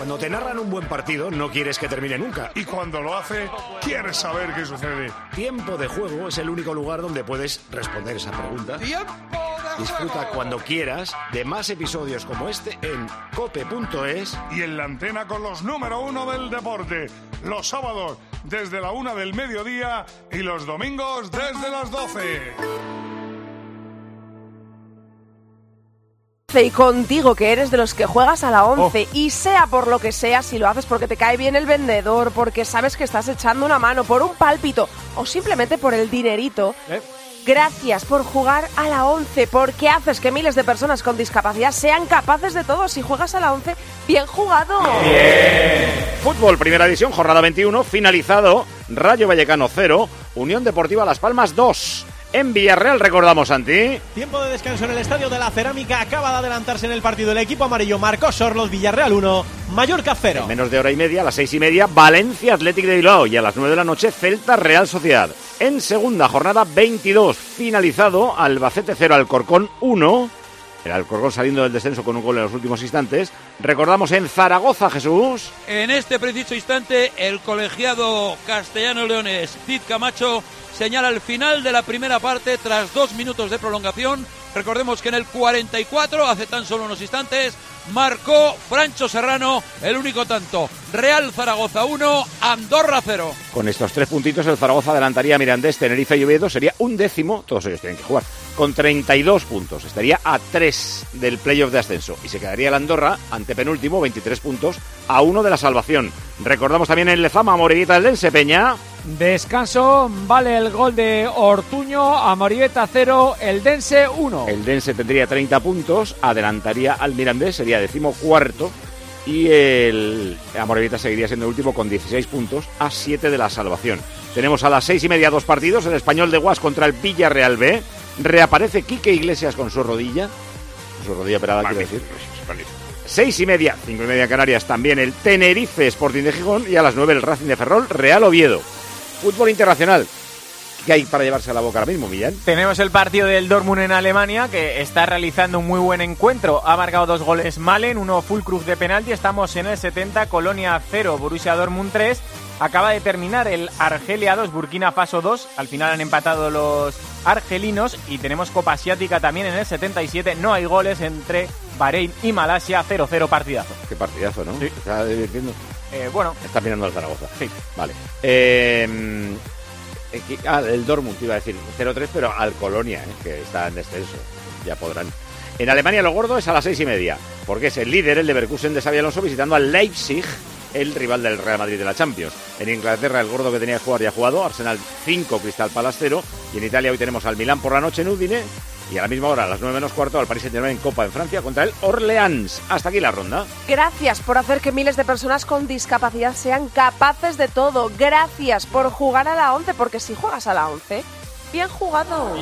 Cuando te narran un buen partido, no quieres que termine nunca. Y cuando lo hace, quieres saber qué sucede. Tiempo de Juego es el único lugar donde puedes responder esa pregunta. ¡Tiempo de Disfruta juego! cuando quieras de más episodios como este en cope.es. Y en la antena con los número 1 del deporte. Los sábados desde la 1 del mediodía y los domingos desde las 12. Y contigo, que eres de los que juegas a la 11, y sea por lo que sea, si lo haces porque te cae bien el vendedor, porque sabes que estás echando una mano, por un pálpito o simplemente por el dinerito, gracias por jugar a la 11, porque haces que miles de personas con discapacidad sean capaces de todo. Si juegas a la 11, bien jugado. Bien. Fútbol, primera división, jornada 21, finalizado. Rayo Vallecano 0, Unión Deportiva Las Palmas 2. En Villarreal, recordamos, Santi. Tiempo de descanso en el Estadio de la Cerámica. Acaba de adelantarse en el partido el equipo amarillo. Marcó Sorlos, Villarreal 1, Mallorca 0. En menos de hora y media, a las 6:30, Valencia Athletic de Bilbao. Y a las 9 de la noche, Celta Real Sociedad. En segunda jornada 22, finalizado, Albacete 0, Alcorcón 1. El Alcorcón saliendo del descenso con un gol en los últimos instantes. Recordamos en Zaragoza, Jesús. En este preciso instante, el colegiado castellano-leonés Cid Camacho señala el final de la primera parte tras 2 minutos de prolongación. Recordemos que en el 44, hace tan solo unos instantes, marcó Francho Serrano el único tanto. Real Zaragoza 1, Andorra 0. Con estos 3 puntitos, el Zaragoza adelantaría a Mirandés, Tenerife y Oviedo. Sería 11º, todos ellos tienen que jugar, con 32 puntos. Estaría a 3 del playoff de ascenso. Y se quedaría el Andorra, antepenúltimo, 23 puntos, a 1 de la salvación. Recordamos también en Lezama, Morevieta del Dense, Peña. Descanso, vale el gol de Ortuño, a Morevieta 0, el Dense 1. El Dense tendría 30 puntos, adelantaría al Mirandés, sería 14º. Y el Amorebieta seguiría siendo el último con 16 puntos, a 7 de la salvación. Tenemos a las 6:30 2 partidos, el Español de Guas contra el Villarreal B. Reaparece Quique Iglesias con su rodilla operada, quiero decir. 6:30, 5:30 Canarias, también el Tenerife Sporting de Gijón. Y a las 9 el Racing de Ferrol, Real Oviedo. Fútbol internacional. ¿Qué hay para llevarse a la boca ahora mismo, Millán? Tenemos el partido del Dortmund en Alemania, que está realizando un muy buen encuentro. Ha marcado 2 goles Malen, 1 Füllkrug de penalti. Estamos en el 70, Colonia 0, Borussia Dortmund 3. Acaba de terminar el Argelia 2, Burkina Faso 2. Al final han empatado los argelinos. Y tenemos Copa Asiática también en el 77. No hay goles entre Bahrein y Malasia, 0-0 partidazo. Qué partidazo, ¿no? Sí. ¿Se está divirtiendo? Bueno. Está mirando al Zaragoza. Sí. Vale. El Dortmund, te iba a decir 0-3, pero al Colonia, que está en descenso. Ya podrán. En Alemania lo gordo es a las 6:30, porque es el líder, el Leverkusen de Xabi Alonso, visitando al Leipzig, el rival del Real Madrid de la Champions. En Inglaterra el gordo que tenía que jugar ya ha jugado, Arsenal 5, Crystal Palace 0. Y en Italia hoy tenemos al Milán por la noche en Udine. Y a la misma hora, a las 9:15, al Paris Saint-Germain en Copa en Francia contra el Orleans. Hasta aquí la ronda. Gracias por hacer que miles de personas con discapacidad sean capaces de todo. Gracias por jugar a la 11, porque si juegas a la 11, bien jugado.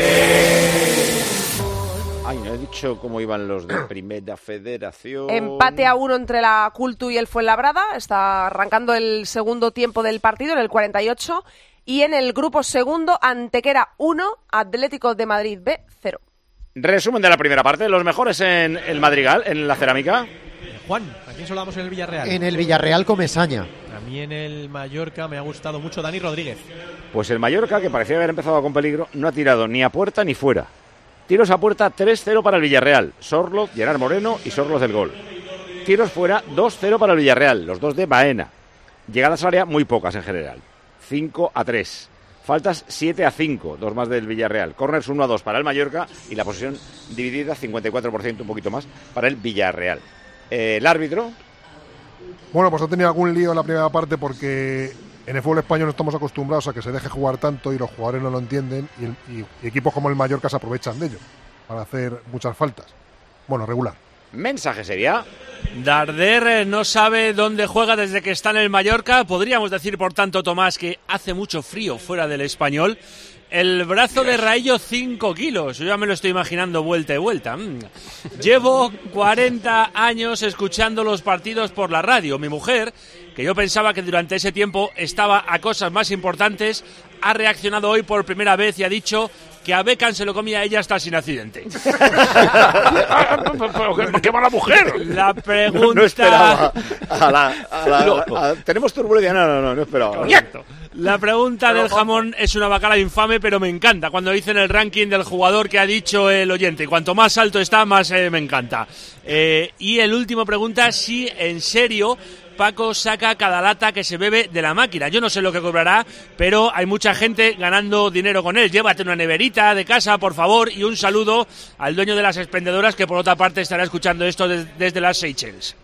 Ay, no he dicho cómo iban los de Primera Federación. Empate a 1 entre la Cultu y el Fuenlabrada. Está arrancando el segundo tiempo del partido, en el 48. Y en el grupo segundo, Antequera 1, Atlético de Madrid B 0. Resumen de la primera parte, los mejores en el Madrigal, en la cerámica. Juan, ¿a quién solamos en el Villarreal? En el Villarreal Comesaña. A mí en el Mallorca me ha gustado mucho Dani Rodríguez. Pues el Mallorca, que parecía haber empezado con peligro, no ha tirado ni a puerta ni fuera. Tiros a puerta 3-0 para el Villarreal. Sorloz, Gerard Moreno y Sorloz del gol. Tiros fuera 2-0 para el Villarreal, los dos de Baena. Llegadas al área muy pocas en general. 5-3. Faltas 7-5, 2 más del Villarreal. Corners 1-2 para el Mallorca y la posesión dividida 54%, un poquito más, para el Villarreal. El árbitro. Bueno, pues ha tenido algún lío en la primera parte porque en el fútbol español no estamos acostumbrados a que se deje jugar tanto y los jugadores no lo entienden y equipos como el Mallorca se aprovechan de ello para hacer muchas faltas. Bueno, regular. Mensaje sería: Darder no sabe dónde juega desde que está en el Mallorca. Podríamos decir, por tanto, Tomás, que hace mucho frío fuera del Español. El brazo de Raillo, 5 kilos. Yo ya me lo estoy imaginando vuelta y vuelta. Llevo 40 años escuchando los partidos por la radio. Mi mujer, que yo pensaba que durante ese tiempo estaba a cosas más importantes, ha reaccionado hoy por primera vez y ha dicho que a Beckham se lo comía ella hasta sin accidente. ¡Qué mala mujer! La pregunta... No esperaba. ¿Tenemos turbulencia? No esperaba. Correcto. La pregunta del jamón es una bacala infame, pero me encanta cuando dicen el ranking del jugador que ha dicho el oyente. Cuanto más alto está, más me encanta. Y el último pregunta, si en serio Paco saca cada lata que se bebe de la máquina. Yo no sé lo que cobrará, pero hay mucha gente ganando dinero con él. Llévate una neverita de casa, por favor, y un saludo al dueño de las expendedoras, que por otra parte estará escuchando esto desde las Seychelles.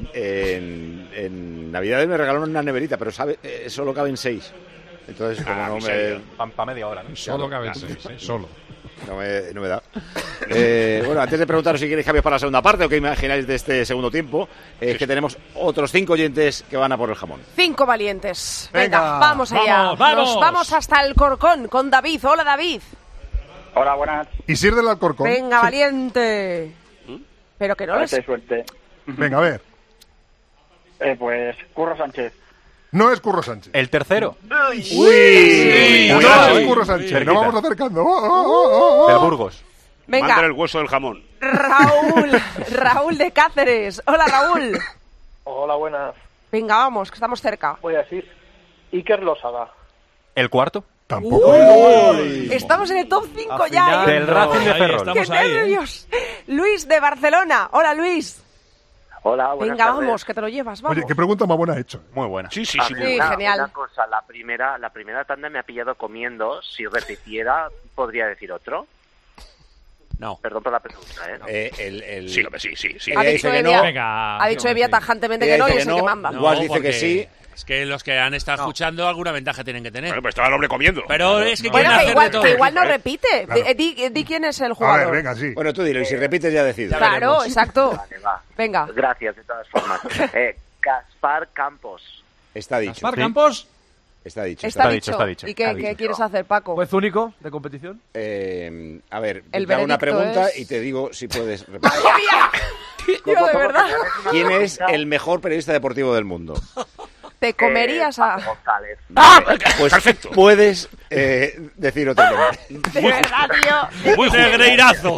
En Navidades me regalaron una neverita, pero solo caben 6. Entonces, como no me... Para media hora, ¿no? Solo caben 6, solo. No me da. Bueno, antes de preguntaros si queréis cambios para la segunda parte o qué imagináis de este segundo tiempo, es que tenemos otros 5 oyentes que van a por el jamón. 5 valientes. Venga, vamos allá. Vamos. Nos vamos hasta el Corcón con David. Hola, David. Hola, buenas. ¿Y Sir del Alcorcón? Venga, valiente. Pero que no lo sé. Suerte. Venga, a ver. Pues Curro Sánchez. No es Curro Sánchez. El tercero. ¡Uy! No es Curro Sánchez. Nos vamos acercando. Del Burgos. Venga. Mándale el hueso del jamón. Raúl de Cáceres. Hola, Raúl. Hola, buenas. Venga, vamos, que estamos cerca. Voy a decir Iker Losada. ¿El cuarto? Tampoco. Estamos en el top 5 ya. Del Racing de Ferrol. ¡Qué nervios! Luis de Barcelona. Hola, Luis. Hola, buenas Venga, tardes. vamos, que te lo llevas, vamos. Oye, qué pregunta más buena ha hecho. Muy buena. Sí. Sí, genial. Una cosa, la primera tanda me ha pillado comiendo. Si repitiera, ¿podría decir otro? No. Perdón por la pregunta, ¿eh? No. Sí. Ha dicho que Evia, no. Venga. ha dicho Evia tajantemente que no y es el que manda. Guas dice que sí. Es que los que han estado escuchando alguna ventaja tienen que tener. Bueno, pues estaba el hombre comiendo. Pero es que Bueno, quieren hacer de todo. que igual no repite. Claro. Di quién es el A jugador. ver, venga, sí. Bueno, tú dilo, y si repites ya decido. Claro, exacto. Vale, va. Venga. Gracias, de todas formas. Gaspar Campos. Está dicho. Gaspar Campos. Está dicho. Está dicho, dicho. está dicho. ¿Y qué quieres hacer, Paco? ¿Juez único de competición? A ver, El te hago una veredicto pregunta es- y te digo si puedes repetir. Yo, de verdad. ¿Quién es el mejor periodista deportivo del mundo? Te comerías a... González. Pues perfecto. Puedes decir otro nombre. De verdad, tío. Muy negreirazo.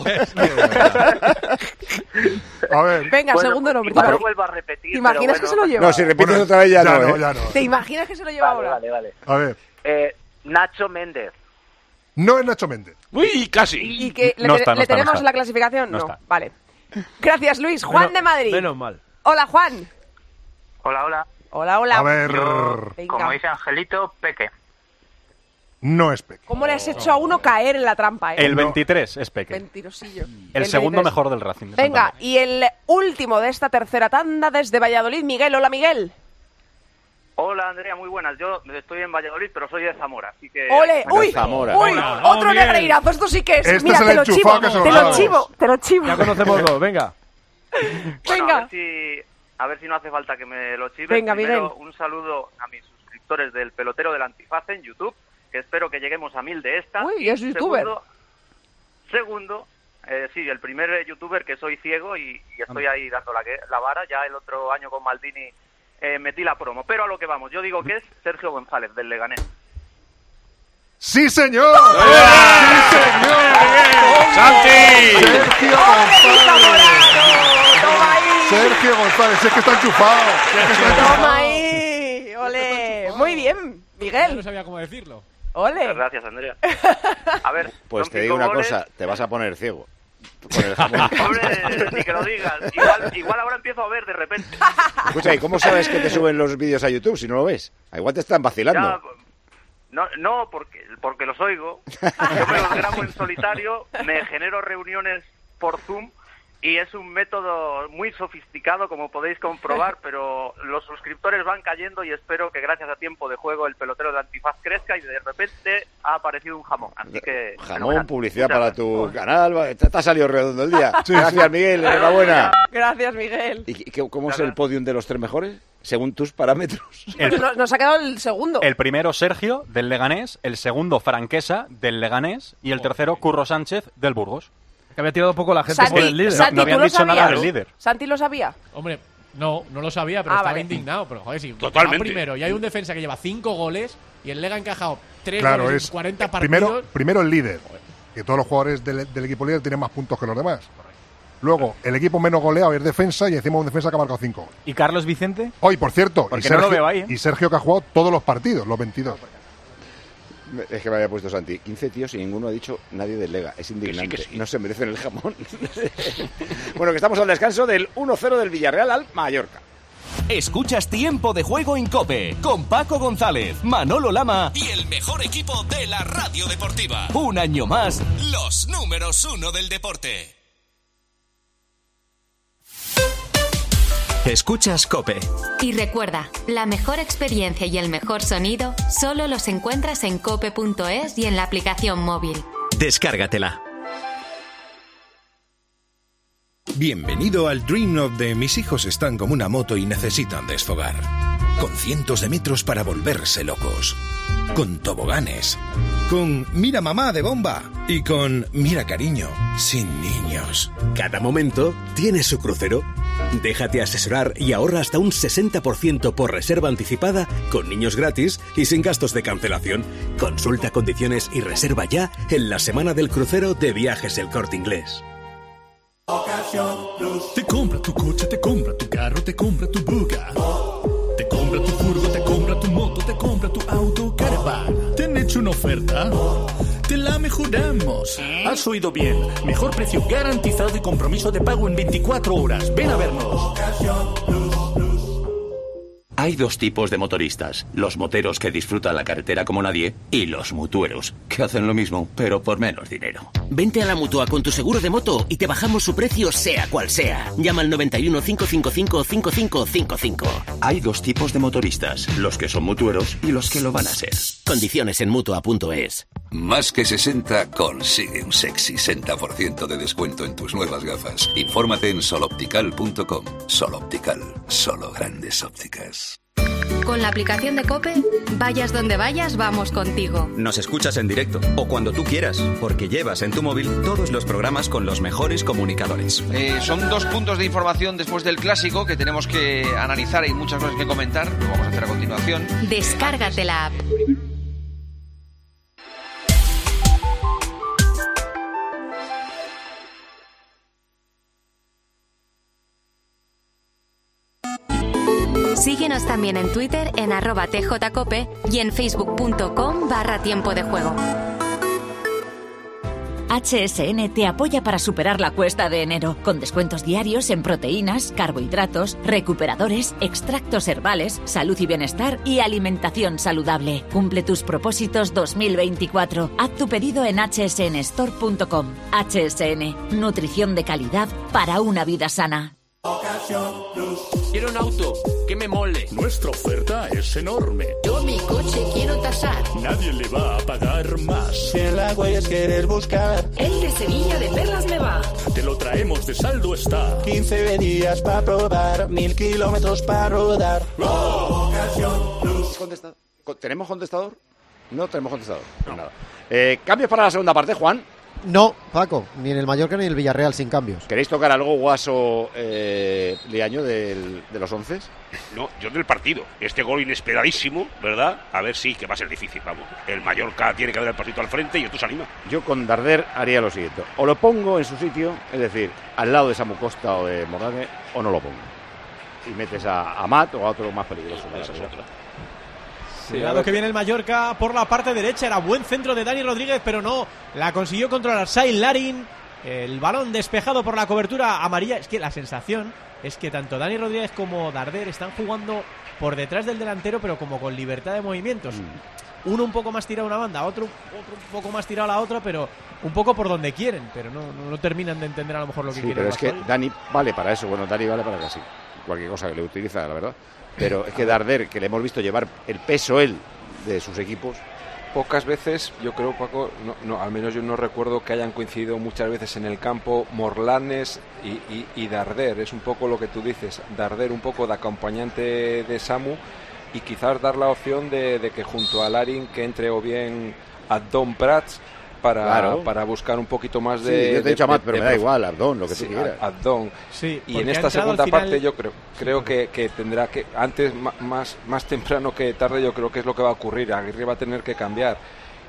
A ver. Venga, Bueno, segundo nombre. igual lo vuelvo a repetir. ¿Te imaginas que se lo lleva? No, si repites Bueno, otra vez ya no, ¿eh? ya no. ¿Te imaginas que se lo lleva Vale, ahora? vale. A ver. Nacho Méndez. No es Nacho Méndez. Uy, casi. ¿Y que le, No está, le tenemos no está. la clasificación? No No. está. Vale. Gracias, Luis. Juan de Madrid. Menos mal. Hola, Juan. Hola. Hola, hola. A ver. Venga. Como dice Angelito, Peque. No es Peque. ¿Cómo le has hecho a uno caer en la trampa, eh? El 23 es Peque. Mentirosillo. El segundo 23. mejor del Racing. de Venga, Santander. y el último de esta tercera tanda desde Valladolid, Miguel. Hola, Miguel. Hola, Andrea, muy buenas. Yo estoy en Valladolid, pero soy de Zamora, así que... ¡Ole! ¡Uy! Zamora. ¡Uy! Hola, Otro Miguel. negreirazo. Esto sí que es. Este Mira, es el te lo enchufado chivo. que se lo Te lo damos. chivo. Te lo chivo. Ya conocemos dos, venga. Bueno, Venga. a ver si no hace falta que me lo chive. Venga, Primero, Miguel. un saludo a mis suscriptores del Pelotero del Antifaz en YouTube, que espero que lleguemos a 1000 de estas. Uy, es youtuber. Segundo, sí, el primer youtuber que soy ciego y estoy ahí dando la vara. Ya el otro año con Maldini metí la promo. Pero a lo que vamos, yo digo que es Sergio González, del Leganés. ¡Sí, señor! ¡Sí, señor! ¡Santi! Sergio González. Sergio González, es que está enchufado. Toma ahí. ¡Ole! Muy bien, No Miguel. sabía cómo decirlo. ¡Ole! Gracias, Andrea. A ver, Pues son te digo 5 una goles. cosa, te vas a poner ciego. Con el jamón. Hombre, ni que lo digas. Igual ahora empiezo a ver de repente. Escucha, ¿y cómo sabes que te suben los vídeos a YouTube si no lo ves? Igual te están vacilando. No, porque los oigo. Yo me los grabo en solitario, me genero reuniones por Zoom y es un método muy sofisticado, como podéis comprobar, pero los suscriptores van cayendo y espero que gracias a Tiempo de Juego el Pelotero de Antifaz crezca y de repente ha aparecido un jamón. Así que Jamón, fenomenal. publicidad Muchas para gracias. tu canal. Te ha salido redondo el día. Sí, Gracias, sí. Miguel. Enhorabuena. Gracias, Miguel. ¿Y cómo es el podium de los 3 mejores? Según tus parámetros. Nos ha quedado el segundo. El primero Sergio, del Leganés. El segundo Franquesa, del Leganés. Y el tercero Curro Sánchez, del Burgos. Que había tirado poco la gente por el líder. Santi, No ¿tú habían lo dicho nada sabías? del líder. ¿Santi lo sabía? Hombre, no lo sabía, pero Ah, estaba vale. indignado. Pero joder, si Totalmente. va primero y hay un defensa que lleva 5 goles y el Lega ha encajado 3 Claro, goles es en 40 partidos. primero el líder. que todos los jugadores del equipo líder tienen más puntos que los demás. Luego, el equipo menos goleado es defensa y encima un defensa que ha marcado 5 goles. ¿Y Carlos Vicente? Hoy, por cierto, porque no lo veo ahí, ¿eh? Y Sergio, que ha jugado todos los partidos, los 22. Es que me había puesto Santi. 15 tíos y ninguno ha dicho nadie del Lega. Es indignante. Sí. No se merecen el jamón. Bueno, que estamos al descanso del 1-0 del Villarreal al Mallorca. Escuchas Tiempo de Juego en COPE con Paco González, Manolo Lama y el mejor equipo de la radio deportiva. Un año más, los números 1 del deporte. Escuchas COPE. Y recuerda, la mejor experiencia y el mejor sonido solo los encuentras en cope.es y en la aplicación móvil. Descárgatela. Bienvenido al Dream of de mis hijos están como una moto y necesitan desfogar. Con cientos de metros para volverse locos. Con toboganes. Con mira mamá de bomba. Y con mira cariño, sin niños. Cada momento tiene su crucero. Déjate asesorar y ahorra hasta un 60% por reserva anticipada, con niños gratis y sin gastos de cancelación. Consulta condiciones y reserva ya en la semana del crucero de Viajes El Corte Inglés. Te compra tu coche, te compra tu carro, te compra tu buga. Te compra tu furgo, te compra tu moto, te compra tu auto, caravan. ¿Te han hecho una oferta? Te la mejoramos. Has oído bien. Mejor precio garantizado y compromiso de pago en 24 horas. Ven a vernos. Hay dos tipos de motoristas, los moteros que disfrutan la carretera como nadie y los mutueros, que hacen lo mismo, pero por menos dinero. Vente a la Mutua con tu seguro de moto y te bajamos su precio sea cual sea. Llama al 91 555 5555. Hay dos tipos de motoristas, los que son mutueros y los que lo van a ser. Condiciones en Mutua.es. Más que 60 consigue un sexy 60% de descuento en tus nuevas gafas. Infórmate en soloptical.com. Soloptical, solo grandes ópticas. Con la aplicación de COPE, vayas donde vayas, vamos contigo. Nos escuchas en directo o cuando tú quieras, porque llevas en tu móvil todos los programas con los mejores comunicadores. Son 2 puntos de información después del clásico que tenemos que analizar. Hay muchas cosas que comentar, lo vamos a hacer a continuación. Descárgate la app. Síguenos también en Twitter en @tjcope y en facebook.com/tiempo de juego. HSN te apoya para superar la cuesta de enero, con descuentos diarios en proteínas, carbohidratos, recuperadores, extractos herbales, salud y bienestar y alimentación saludable. Cumple tus propósitos 2024. Haz tu pedido en hsnstore.com. HSN, nutrición de calidad para una vida sana. Quiero un auto que me mole. Nuestra oferta es enorme. Yo mi coche quiero tasar. Nadie le va a pagar más. Si en la huellas quieres buscar, el de Sevilla de Perlas me va. Te lo traemos de saldo está. 15 días para probar, 1000 kilómetros para rodar. ¿Tenemos contestador? No tenemos contestador. No. Nada. ¿Cambios para la segunda parte, Juan? No, Paco, ni en el Mallorca ni en el Villarreal sin cambios. ¿Queréis tocar algo, Guaso, Liaño, de los 11? No, yo del partido. Este gol inesperadísimo, ¿verdad? A ver, sí, que va a ser difícil, vamos. El Mallorca tiene que dar el pasito al frente y esto se anima. Yo con Darder haría lo siguiente. O lo pongo en su sitio, es decir, al lado de Samu Costa o de Morales, o no lo pongo. Y metes a Amat o a otro más peligroso. Esa es otra. Cuidado que viene el Mallorca por la parte derecha. Era buen centro de Dani Rodríguez, pero no. La consiguió controlar Saïd Larin. El balón despejado por la cobertura amarilla. Es que la sensación es que tanto Dani Rodríguez como Darder están jugando por detrás del delantero, pero como con libertad de movimientos. Uno un poco más tirado a una banda, otro un poco más tirado a la otra, pero un poco por donde quieren. Pero no terminan de entender a lo mejor lo que quieren. Pero es que Dani vale para eso. Bueno, Dani vale para casi cualquier cosa que le utiliza, la verdad. Pero es que Darder, que le hemos visto llevar el peso él de sus equipos. Pocas veces, yo creo, Paco, no, al menos yo no recuerdo que hayan coincidido muchas veces en el campo Morlanes y Darder. Es un poco lo que tú dices, Darder un poco de acompañante de Samu y quizás dar la opción de que junto a Larin que entre o bien Abdón Prats para buscar un poquito más de... Sí, yo te he dicho Amat, pero me da igual, Abdón, lo que tú quieras. Abdón. Sí, y en esta segunda parte yo creo que tendrá que, antes más temprano que tarde, yo creo que es lo que va a ocurrir. Aguirre va a tener que cambiar.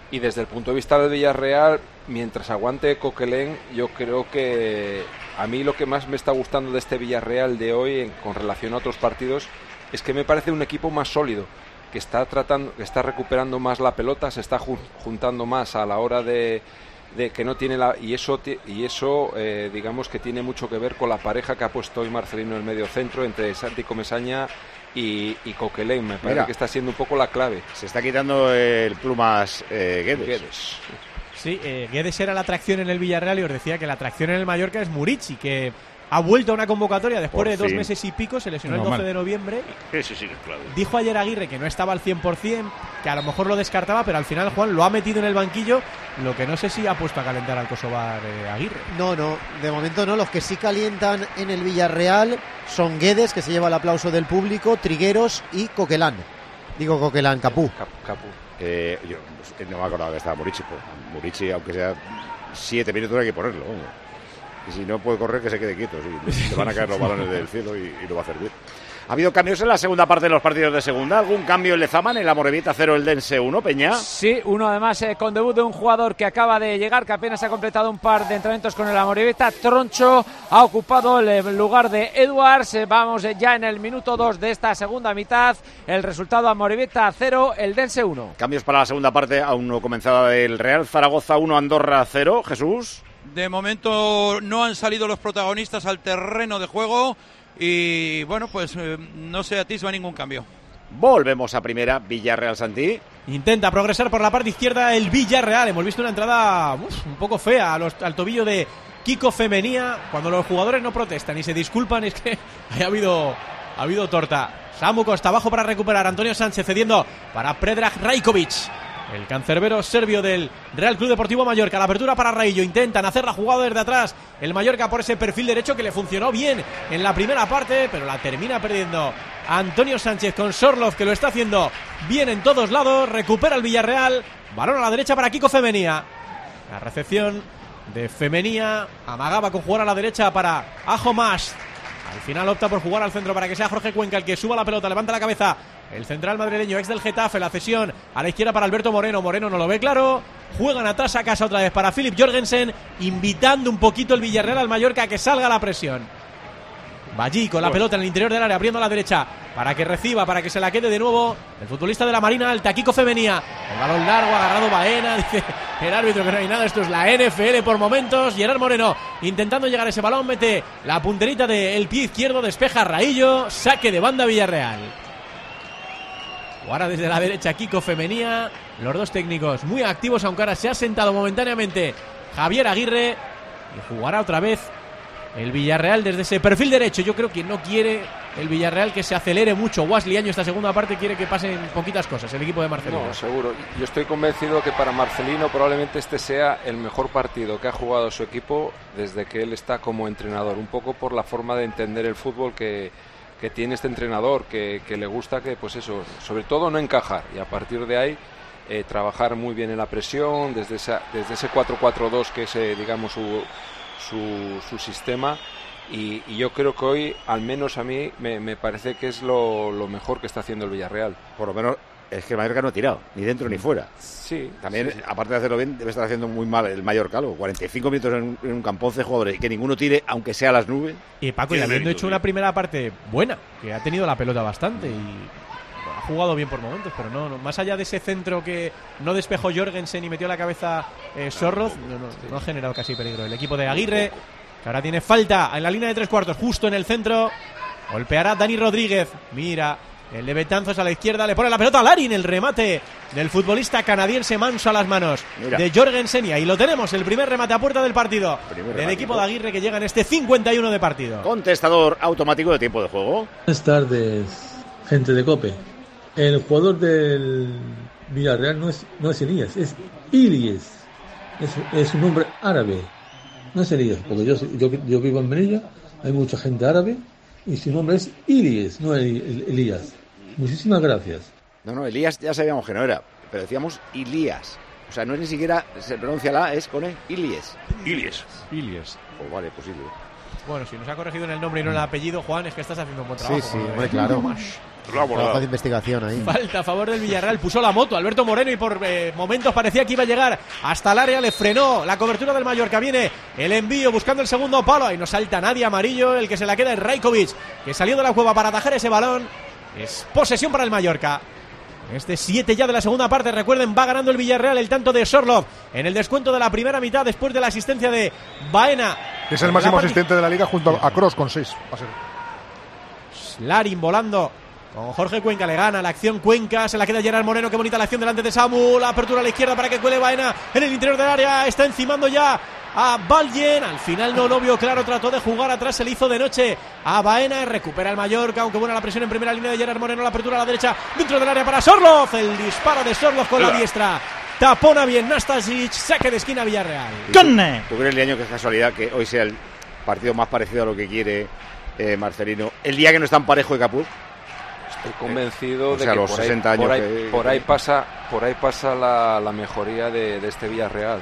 Y desde el punto de vista del Villarreal, mientras aguante Coquelin, yo creo que a mí lo que más me está gustando de este Villarreal de hoy, con relación a otros partidos, es que me parece un equipo más sólido, que está recuperando más la pelota, se está juntando más a la hora de que no tiene y eso digamos que tiene mucho que ver con la pareja que ha puesto hoy Marcelino en el medio centro entre Santi Comesaña y Coquelin. Me parece que está siendo un poco la clave. Se está quitando el plumas Guedes. Sí, Guedes era la atracción en el Villarreal y os decía que la atracción en el Mallorca es Murici, que ha vuelto a una convocatoria después de 2 meses y pico, se lesionó el 12 de noviembre. Ese sí que es clave. Dijo ayer Aguirre que no estaba al 100%, que a lo mejor lo descartaba, pero al final Juan lo ha metido en el banquillo, lo que no sé si ha puesto a calentar al Kosovar Aguirre. No, de momento no. Los que sí calientan en el Villarreal son Guedes, que se lleva el aplauso del público, Trigueros y Coquelin. Digo Coquelin, Capú. Yo no me acordaba que estaba Murici. Murici, aunque sea 7 minutos, hay que ponerlo. Y si no puede correr, que se quede quieto. Sí. Le van a caer los balones del cielo y lo va a hacer bien. ¿Ha habido cambios en la segunda parte de los partidos de segunda? ¿Algún cambio en Lezaman, en la Amorebieta 0, el Dense 1, Peña? Sí, uno además con debut de un jugador que acaba de llegar, que apenas ha completado un par de entrenamientos con el Amorebieta. Troncho ha ocupado el lugar de Edwards. Vamos ya en el minuto 2 de esta segunda mitad. El resultado: Amorebieta 0, el Dense 1. Cambios para la segunda parte, aún no comenzada, del Real Zaragoza 1, Andorra 0. Jesús. De momento no han salido los protagonistas al terreno de juego y bueno, pues no se atisba ningún cambio. Volvemos a primera, Villarreal Santí. Intenta progresar por la parte izquierda el Villarreal. Hemos visto una entrada un poco fea al tobillo de Kiko Femenía. Cuando los jugadores no protestan y se disculpan, es que ha habido torta. Samu Costa abajo para recuperar. Antonio Sánchez cediendo para Predrag Rajkovic, el cancerbero serbio del Real Club Deportivo Mallorca. La apertura para Raillo. Intentan hacer la jugada desde atrás el Mallorca por ese perfil derecho que le funcionó bien en la primera parte, pero la termina perdiendo Antonio Sánchez con Sorloz, que lo está haciendo bien en todos lados. Recupera el Villarreal. Balón a la derecha para Kiko Femenía. La recepción de Femenía. Amagaba con jugar a la derecha para Ajo Mas. Al final opta por jugar al centro para que sea Jorge Cuenca el que suba la pelota, levanta la cabeza el central madrileño, ex del Getafe. La cesión a la izquierda para Alberto Moreno. Moreno no lo ve claro. Juegan atrás a casa otra vez para Philip Jorgensen, invitando un poquito el Villarreal al Mallorca a que salga la presión. Ballí con la pelota en el interior del área, abriendo a la derecha para que reciba, para que se la quede de nuevo el futbolista de la Marina Alta, Kiko Femenía. El balón largo, agarrado Baena, dice el árbitro que no hay nada, esto es la NFL por momentos. Gerard Moreno intentando llegar a ese balón, mete la punterita del pie izquierdo, despeja Raillo, saque de banda Villarreal. Ahora desde la derecha Kiko Femenía, los dos técnicos muy activos, aunque ahora se ha sentado momentáneamente Javier Aguirre y jugará otra vez el Villarreal desde ese perfil derecho. Yo creo que no quiere el Villarreal que se acelere mucho. Wesley Año esta segunda parte quiere que pasen poquitas cosas el equipo de Marcelino. No, seguro. Yo estoy convencido que para Marcelino probablemente este sea el mejor partido que ha jugado su equipo desde que él está como entrenador. Un poco por la forma de entender el fútbol que tiene este entrenador, que le gusta que, pues eso, sobre todo no encajar y a partir de ahí trabajar muy bien en la presión, desde ese 4-4-2 que es, digamos, su sistema. Y yo creo que hoy, al menos a mí, me parece que es lo mejor que está haciendo el Villarreal. Por lo menos es que el Mallorca no ha tirado, ni dentro ni fuera. Sí. También, sí. Aparte de hacerlo bien, debe estar haciendo muy mal el Mallorca. 45 minutos en un campo, 11 jugadores, y que ninguno tire, aunque sea a las nubes. Y Paco, y habiendo hecho una primera parte buena, que ha tenido la pelota bastante y ha jugado bien por momentos, pero no más allá de ese centro que no despejó Jorgensen y metió la cabeza Sorloz, no ha generado casi peligro. El equipo de Aguirre, que ahora tiene falta en la línea de 3/4, justo en el centro. Golpeará Dani Rodríguez. Mira, el de Betanzos a la izquierda, le pone la pelota a Larin, el remate del futbolista canadiense Manso a las manos de Jorgensen, y ahí lo tenemos, el primer remate a puerta del partido del equipo de Aguirre, que llega en este 51 de partido. Contestador automático de tiempo de juego. Buenas tardes, gente de COPE. El jugador del Villarreal no es Elías, es Ilies. Es un nombre árabe, no es Elías, porque yo vivo en Melilla, hay mucha gente árabe, y su nombre es Ilies, no Elías. Muchísimas gracias. No, Elías ya sabíamos que no era, pero decíamos Ilías. O sea, no es ni siquiera, se pronuncia la, es con Ilies. Ilies. Pues vale, posible. Bueno, si nos ha corregido en el nombre y no en el apellido, Juan, es que estás haciendo un buen trabajo. Sí, muy claro. trabajo de investigación ahí. Falta a favor del Villarreal, puso la moto Alberto Moreno y por momentos parecía que iba a llegar hasta el área, le frenó la cobertura del Mallorca. Viene el envío buscando el segundo palo y no salta nadie. Amarillo, el que se la queda es Rajkovic, que salió de la cueva para atajar ese balón. Es posesión para el Mallorca. Este 7 ya de la segunda parte. Recuerden, va ganando el Villarreal el tanto de Sorloth en el descuento de la primera mitad después de la asistencia de Baena. Es el máximo asistente de la liga junto a Kroos con 6. Va a ser. Larin volando con Jorge Cuenca, le gana la acción Cuenca, se la queda Gerard Moreno, qué bonita la acción delante de Samu, la apertura a la izquierda para que cuele Baena en el interior del área, está encimando ya a Baljen, al final no lo vio claro, trató de jugar atrás, se le hizo de noche a Baena, recupera el Mallorca, aunque buena la presión en primera línea de Gerard Moreno, la apertura a la derecha dentro del área para Sorloth, el disparo de Sorloth con la diestra, tapona bien Nastasic, saque de esquina Villarreal. ¿Tú crees, Leaño, que es casualidad que hoy sea el partido más parecido a lo que quiere Marcelino, el día que no están Parejo y Capuz? Estoy convencido de que los 60 años por ahí pasa la mejoría de este Villarreal.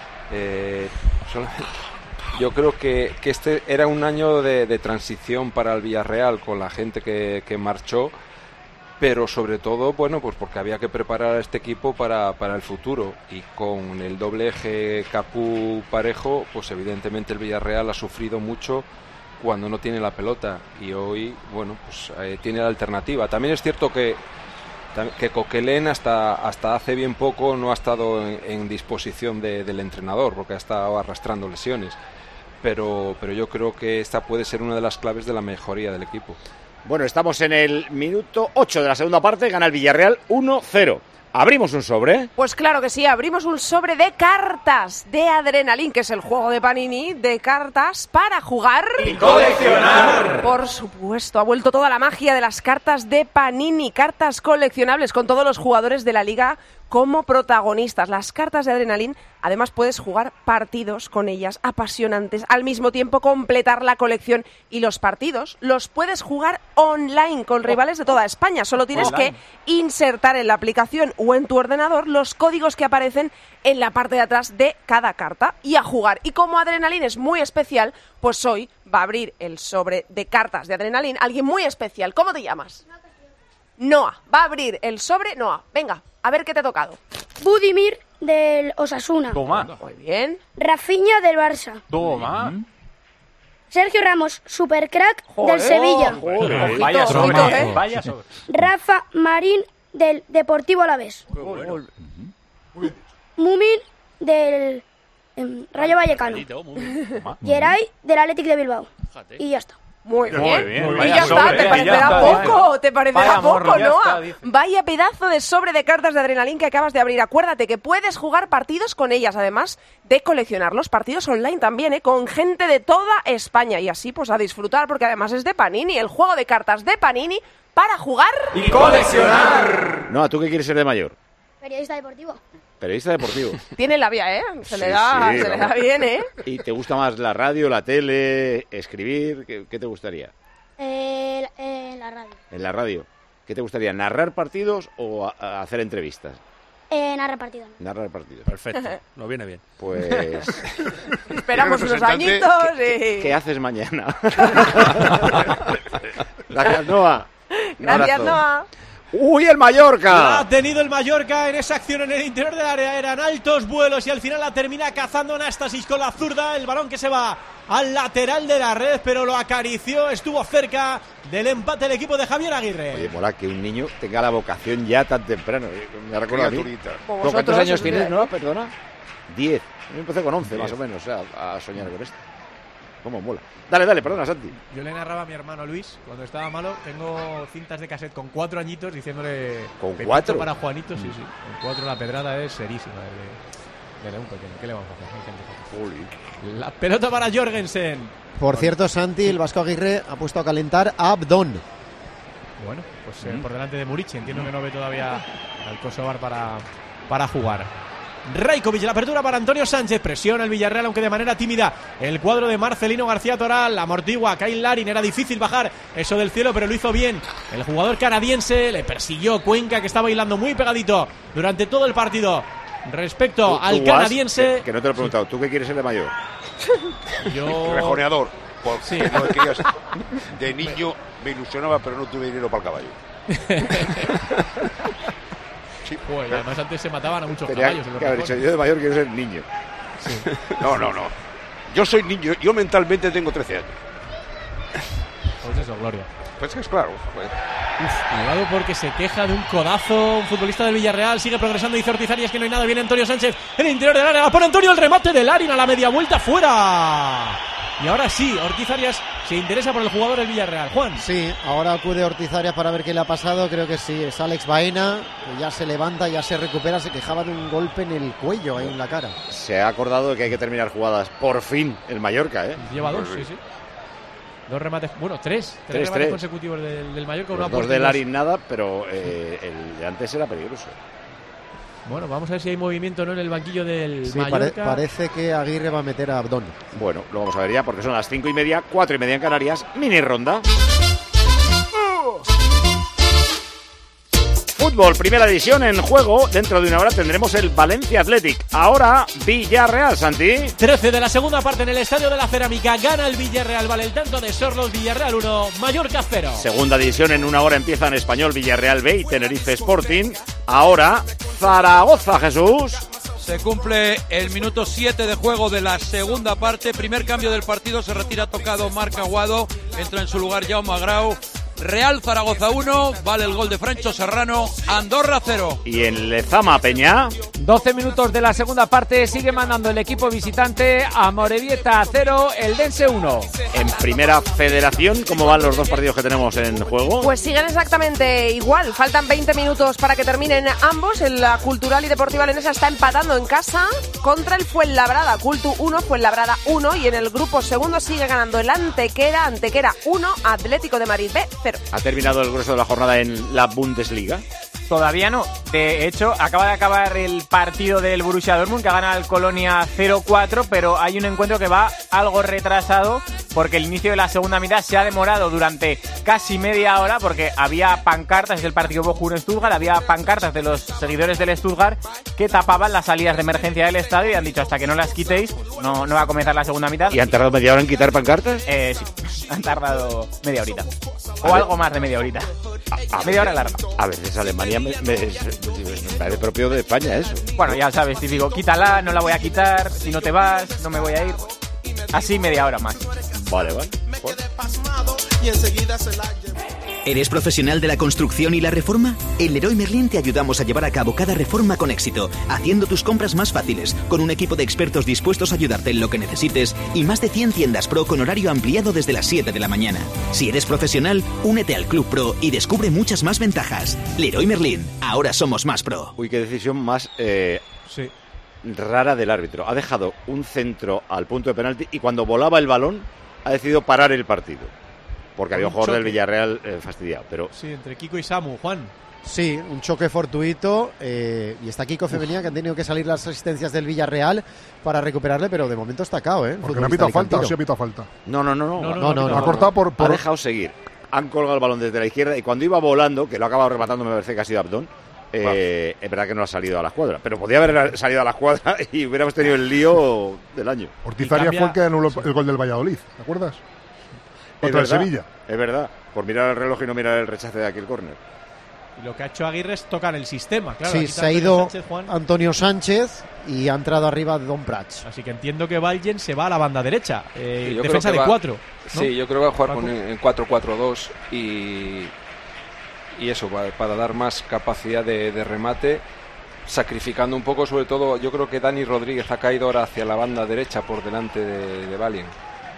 Yo creo que este era un año de transición para el Villarreal con la gente que marchó, pero sobre todo, bueno, pues porque había que preparar a este equipo para el futuro, y con el doble eje Capú-Parejo, pues evidentemente el Villarreal ha sufrido mucho cuando no tiene la pelota, y hoy, bueno, pues tiene la alternativa. También es cierto que Coquelin hasta hace bien poco no ha estado en disposición del entrenador, porque ha estado arrastrando lesiones, pero yo creo que esta puede ser una de las claves de la mejoría del equipo. Bueno, estamos en el minuto 8 de la segunda parte, gana el Villarreal 1-0. ¿Abrimos un sobre? Pues claro que sí, abrimos un sobre de cartas de Adrenalin, que es el juego de Panini de cartas para jugar y coleccionar. Por supuesto, ha vuelto toda la magia de las cartas de Panini, cartas coleccionables con todos los jugadores de la liga como protagonistas. Las cartas de Adrenalin, además puedes jugar partidos con ellas apasionantes, al mismo tiempo completar la colección, y los partidos los puedes jugar online con rivales de toda España. Solo tienes que insertar en la aplicación o en tu ordenador los códigos que aparecen en la parte de atrás de cada carta y a jugar. Y como Adrenalin es muy especial, pues hoy va a abrir el sobre de cartas de Adrenalin alguien muy especial. ¿Cómo te llamas? Noah. Va a abrir el sobre Noah. Venga, a ver qué te ha tocado. Budimir del Osasuna. Toma. Muy bien. Rafinha del Barça. Toma. Sergio Ramos, supercrack del Sevilla. Joder, vaya sobre, vaya sobre. Rafa Marín del Deportivo Alavés. Mumin del Rayo Vallecano. Geray del Athletic de Bilbao. Y ya está. Muy bien. Y ya está, te parecerá poco, te parecerá poco, ¿no? Vaya pedazo de sobre de cartas de Adrenalin que acabas de abrir. Acuérdate que puedes jugar partidos con ellas, además de coleccionarlos, partidos online también, con gente de toda España. Y así, pues a disfrutar, porque además es de Panini, el juego de cartas de Panini para jugar y coleccionar. No, ¿tú qué quieres ser de mayor? Periodista deportivo. Periodista deportivo. Tiene labia, ¿eh? Se le da bien, ¿eh? ¿Y te gusta más la radio, la tele, escribir? ¿Qué te gustaría? La radio. En la radio. ¿Qué te gustaría? ¿Narrar partidos o hacer entrevistas? Narrar partidos. Narrar partidos. Perfecto, nos viene bien. Pues... Esperamos unos añitos y... ¿Qué haces mañana? Gracias, Noah. Gracias, Noah. ¡Uy, el Mallorca! La ha tenido el Mallorca en esa acción en el interior del área. Eran altos vuelos y al final la termina cazando Nastasic con la zurda. El balón que se va al lateral de la red, pero lo acarició. Estuvo cerca del empate el equipo de Javier Aguirre. Oye, mola que un niño tenga la vocación ya tan temprano. Me recuerda a mí. ¿Cuántos años tienes, no? Perdona. 10. Yo empecé con 11, más o menos, a soñar con esto. ¿Cómo mola? Dale, perdona, Santi. Yo le narraba a mi hermano Luis cuando estaba malo. Tengo cintas de cassette con 4 añitos diciéndole... ¿Con 4? Para Juanito, sí. Con 4 la pedrada es serísima de un pequeño. ¿Qué le vamos a hacer? La pelota para Jorgensen. Por cierto, Santi, el Vasco Aguirre ha puesto a calentar a Abdón. Bueno, pues por delante de Murici. Entiendo que no ve todavía al Kosovar para jugar. Rajkovic, la apertura para Antonio Sánchez. Presiona el Villarreal, aunque de manera tímida. El cuadro de Marcelino García Toral. Amortigua Kyle Larin. Era difícil bajar eso del cielo, pero lo hizo bien el jugador canadiense. Le persiguió Cuenca, que está bailando muy pegadito durante todo el partido. Respecto al canadiense... Que no te lo he preguntado. ¿Tú qué quieres ser de mayor? Yo... Rejoneador. Sí. De niño me ilusionaba, pero no tuve dinero para el caballo. Sí. Pues, además antes se mataban a muchos Tenía caballos. que haber dicho, yo de mayor quiero ser niño. Sí. No. Yo soy niño, yo mentalmente tengo 13 años. Pues eso, Gloria. Pues es claro. Pues. Cuidado porque se queja de un codazo. Un futbolista del Villarreal sigue progresando. Dice Ortiz Arias que no hay nada. Viene Antonio Sánchez en el interior del área. La pone Antonio, el remate de Larin a la media vuelta, fuera. Y ahora sí, Ortiz Arias se interesa por el jugador del Villarreal. Juan. Sí, ahora acude Ortiz Arias para ver qué le ha pasado. Creo que sí, es Alex Baena, que ya se levanta, ya se recupera. Se quejaba de un golpe en el cuello, ahí en la cara. Se ha acordado de que hay que terminar jugadas. Por fin, el Mallorca, ¿eh? Lleva dos, sí. Dos remates, bueno, tres remates consecutivos del Mallorca. Los dos de Larin nada, pero el de antes era peligroso. Bueno, vamos a ver si hay movimiento, ¿no?, en el banquillo del Sí, Mallorca. parece que Aguirre va a meter a Abdón. Bueno, lo vamos a ver ya porque son las 5:30, 4:30 en Canarias. Mini ronda. Fútbol, primera división en juego. Dentro de una hora tendremos el Valencia Athletic. Ahora Villarreal, Santi. 13 de la segunda parte en el Estadio de la Cerámica. Gana el Villarreal, vale el tanto de Sorlos. Villarreal 1, Mallorca 0. Segunda división en una hora empieza en Español, Villarreal B y Tenerife Sporting. Ahora Zaragoza, Jesús. Se cumple el minuto 7 de juego de la segunda parte. Primer cambio del partido, se retira tocado Marc Aguado. Entra en su lugar Jaume Agrau. Real Zaragoza 1, vale el gol de Francho Serrano, Andorra 0. Y en Lezama, Peña. 12 minutos de la segunda parte, sigue mandando el equipo visitante. Amorebieta 0, Eldense 1. En primera federación, ¿cómo van los dos partidos que tenemos en juego? Pues siguen exactamente igual, faltan 20 minutos para que terminen ambos. La Cultural y Deportiva Leonesa está empatando en casa contra el Fuenlabrada. Cultu 1, Fuenlabrada 1, y en el grupo segundo sigue ganando el Antequera 1, Atlético de Madrid B 0. ¿Ha terminado el grueso de la jornada en la Bundesliga? Todavía no. De hecho, acaba de acabar el partido del Borussia Dortmund, que gana al Colonia 0-4, pero hay un encuentro que va algo retrasado porque el inicio de la segunda mitad se ha demorado durante casi media hora porque había pancartas del partido Bochum-Stuttgart, había pancartas de los seguidores del Stuttgart que tapaban las salidas de emergencia del estadio y han dicho hasta que no las quitéis no va a comenzar la segunda mitad. ¿Y han tardado media hora en quitar pancartas? Sí, han tardado media horita. O algo más de media horita. Media hora larga. A veces Alemania me parece propio de España eso. Bueno, ya sabes, te digo, quítala, no la voy a quitar, si no te vas, no me voy a ir. Así media hora más. Vale. ¿Eres profesional de la construcción y la reforma? En Leroy Merlin te ayudamos a llevar a cabo cada reforma con éxito, haciendo tus compras más fáciles, con un equipo de expertos dispuestos a ayudarte en lo que necesites y más de 100 tiendas Pro con horario ampliado desde las 7 de la mañana. Si eres profesional, únete al Club Pro y descubre muchas más ventajas. Leroy Merlin, ahora somos más pro. Uy, qué decisión más rara del árbitro. Ha dejado un centro al punto de penalti y cuando volaba el balón ha decidido parar el partido. Porque había un jugador del Villarreal fastidiado. Pero... Sí, entre Kiko y Samu, Juan. Sí, un choque fortuito y está Kiko Femenía, que han tenido que salir las asistencias del Villarreal para recuperarle, pero de momento está cao, ¿eh? Porque no ha pitado falta, o sí ha pitado falta. No. Ha cortado por... Ha dejado seguir. Han colgado el balón desde la izquierda y cuando iba volando, que lo ha acabado rematando, me parece que ha sido Abdón, es verdad que no ha salido a la escuadra, pero podía haber salido a la escuadra y hubiéramos tenido el lío del año. Ortiz Arias fue el que anuló el gol del Valladolid, ¿te acuerdas? Contra el Sevilla. Es verdad, por mirar el reloj y no mirar el rechace de aquel córner. Y lo que ha hecho Aguirre es tocar el sistema, claro. Sí, se ha ido Antonio Sánchez y ha entrado arriba Don Prats. Así que entiendo que Valgen se va a la banda derecha. Sí, defensa de 4. ¿no? Sí, yo creo que va a jugar en 4-4-2 y eso, para dar más capacidad de remate, sacrificando un poco, sobre todo, yo creo que Dani Rodríguez ha caído ahora hacia la banda derecha por delante de Valien.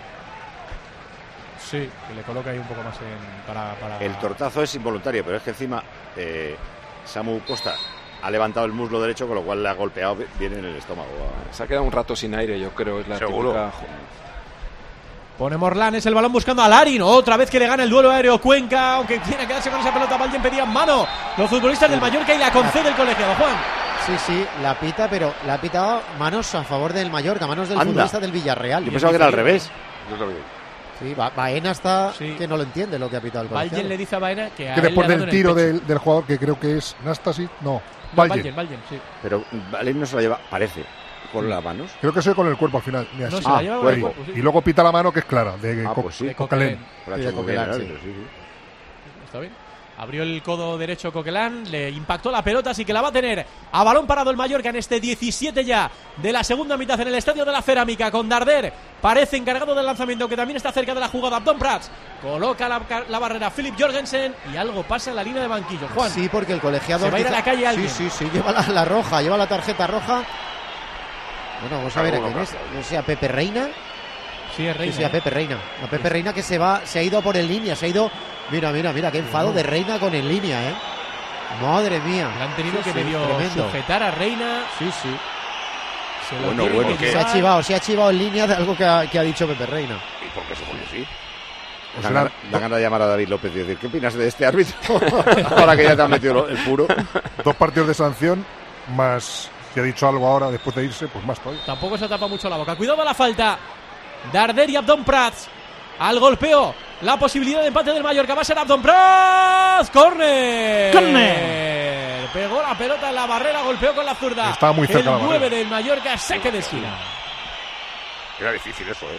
Sí, que le coloca ahí un poco más para... El tortazo es involuntario, pero es que encima Samu Costa ha levantado el muslo derecho, con lo cual le ha golpeado bien en el estómago. Se ha quedado un rato sin aire, yo creo. Es la típica... Pone Morlanes el balón buscando a Larin. Otra vez que le gana el duelo aéreo Cuenca, aunque quiere quedarse con esa pelota. Valgen pedía mano los futbolistas del Mallorca y la concede el colegiado, Juan. Sí, la pita, pero la ha pitado manos a favor del Mallorca, manos del futbolista del Villarreal. Yo pensaba que era al revés. Yo también. Sí, Baena está que no lo entiende lo que ha pitado el colegiado. Valgen le dice a Baena que después del tiro del jugador, que creo que es Nastasic, Valgen, sí. Pero Valgen no se la lleva, parece, con las manos. Creo que soy con el cuerpo al final. Mira, no, se la lleva con el cuerpo, sí. Y luego pita la mano, que es clara, de pues sí, Coquelin. Está bien. Abrió el codo derecho Coquelin, le impactó la pelota, así que la va a tener a balón parado el Mallorca en este 17 ya de la segunda mitad en el Estadio de la Cerámica, con Darder, parece encargado del lanzamiento, que también está cerca de la jugada. Abdón Prats coloca la barrera Philip Jorgensen y algo pasa en la línea de banquillo. Juan. Sí, porque el colegiado se va a ir a la calle alguien. Sí, lleva la roja, lleva la tarjeta roja. Bueno, vamos a ver a quién es. No sé, a Pepe Reina. Sí, es Reina. Sí, a Pepe Reina. A Pepe Reina que se ha ido por en línea, se ha ido. Mira, qué enfado de Reina con en línea, Madre mía. Le han tenido que medio sujetar a Reina. Sí. Bueno, que se ha chivado en línea de algo que ha dicho Pepe Reina. ¿Y por qué se pone así? Da ganas de llamar a David López y decir, ¿qué opinas de este árbitro? Ahora que ya te han metido el puro. 2 partidos de sanción, más si ha dicho algo ahora después de irse, pues más todavía. Tampoco se tapa mucho la boca. Cuidado a la falta. Darder y Abdón Prats. Al golpeo. La posibilidad de empate del Mallorca. Va a ser Abdón Prats. ¡Córner! Pegó la pelota en la barrera, golpeó con la zurda. Estaba muy cerca el 9 del Mallorca, saque de esquina. Era difícil eso,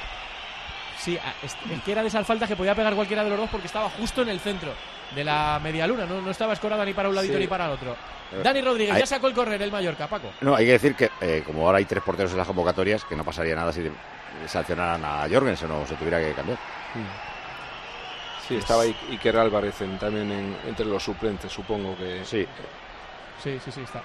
Sí, es que era de esas faltas que podía pegar cualquiera de los dos porque estaba justo en el centro de la medialuna. No estaba escorada ni para un ladito ni para el otro. Dani Rodríguez ya sacó el córner el Mallorca, Paco. No, hay que decir que como ahora hay 3 porteros en las convocatorias, que no pasaría nada si sancionaran a Jorgensen o se tuviera que cambiar. Sí, estaba Iker Álvarez también entre los suplentes, supongo que... Sí, está.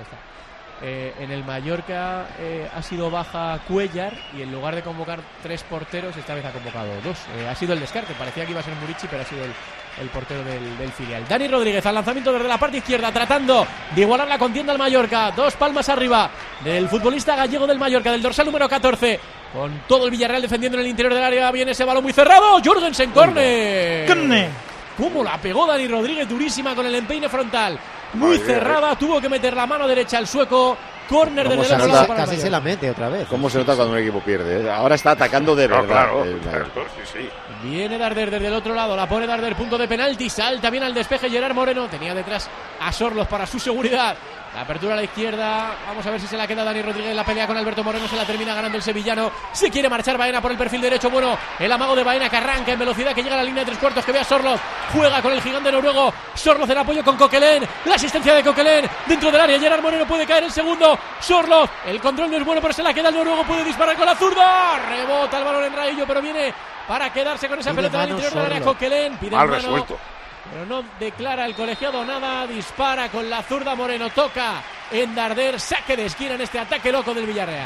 En el Mallorca ha sido baja Cuellar y en lugar de convocar 3 porteros, esta vez ha convocado 2. Ha sido el descarte, parecía que iba a ser Murici, pero ha sido el portero del filial. Dani Rodríguez al lanzamiento desde la parte izquierda, tratando de igualar la contienda al Mallorca. 2 palmas arriba del futbolista gallego del Mallorca, del dorsal número 14. Con todo el Villarreal defendiendo en el interior del área. Viene ese balón muy cerrado. Jorgensen, córner. ¿Cómo la pegó Dani Rodríguez? Durísima con el empeine frontal. Muy cerrada. Tuvo que meter la mano derecha al sueco. Córner desde el otro lado para casi se la mete otra vez. ¿Cómo se nota cuando un equipo pierde? Ahora está atacando de verdad. Claro, sí. Viene Darder desde el otro lado. La pone Darder, punto de penalti. Salta bien al despeje Gerard Moreno. Tenía detrás a Sorlos para su seguridad. La apertura a la izquierda. Vamos a ver si se la queda Dani Rodríguez. La pelea con Alberto Moreno. Se la termina ganando el sevillano. Se quiere marchar Baena por el perfil derecho. Bueno, el amago de Baena que arranca en velocidad, que llega a la línea de 3/4. Que ve a Sorloz. Juega con el gigante noruego. Sorloz en apoyo con Coquelin. La asistencia de Coquelin dentro del área. Gerard Moreno puede caer el segundo. Sorloz. El control no es bueno, pero se la queda el noruego. Puede disparar con la zurda. Rebota el balón en raillo, pero viene para quedarse con esa pelota en el interior del área. Coquelin pide mal mano, resuelto. pero no declara el colegiado nada. Dispara con la zurda Moreno. Toca en Darder. Saque de esquina en este ataque loco del Villarreal.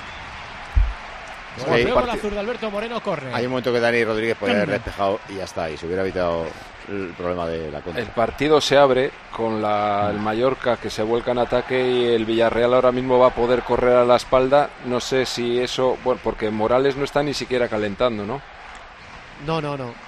Con la zurda Alberto Moreno, corre. Hay un momento que Dani Rodríguez puede haber despejado y ya está. Y se hubiera evitado el problema de la contra. El partido se abre con el Mallorca que se vuelca en ataque y el Villarreal ahora mismo va a poder correr a la espalda. No sé si eso... Bueno, porque Morales no está ni siquiera calentando, ¿no? No.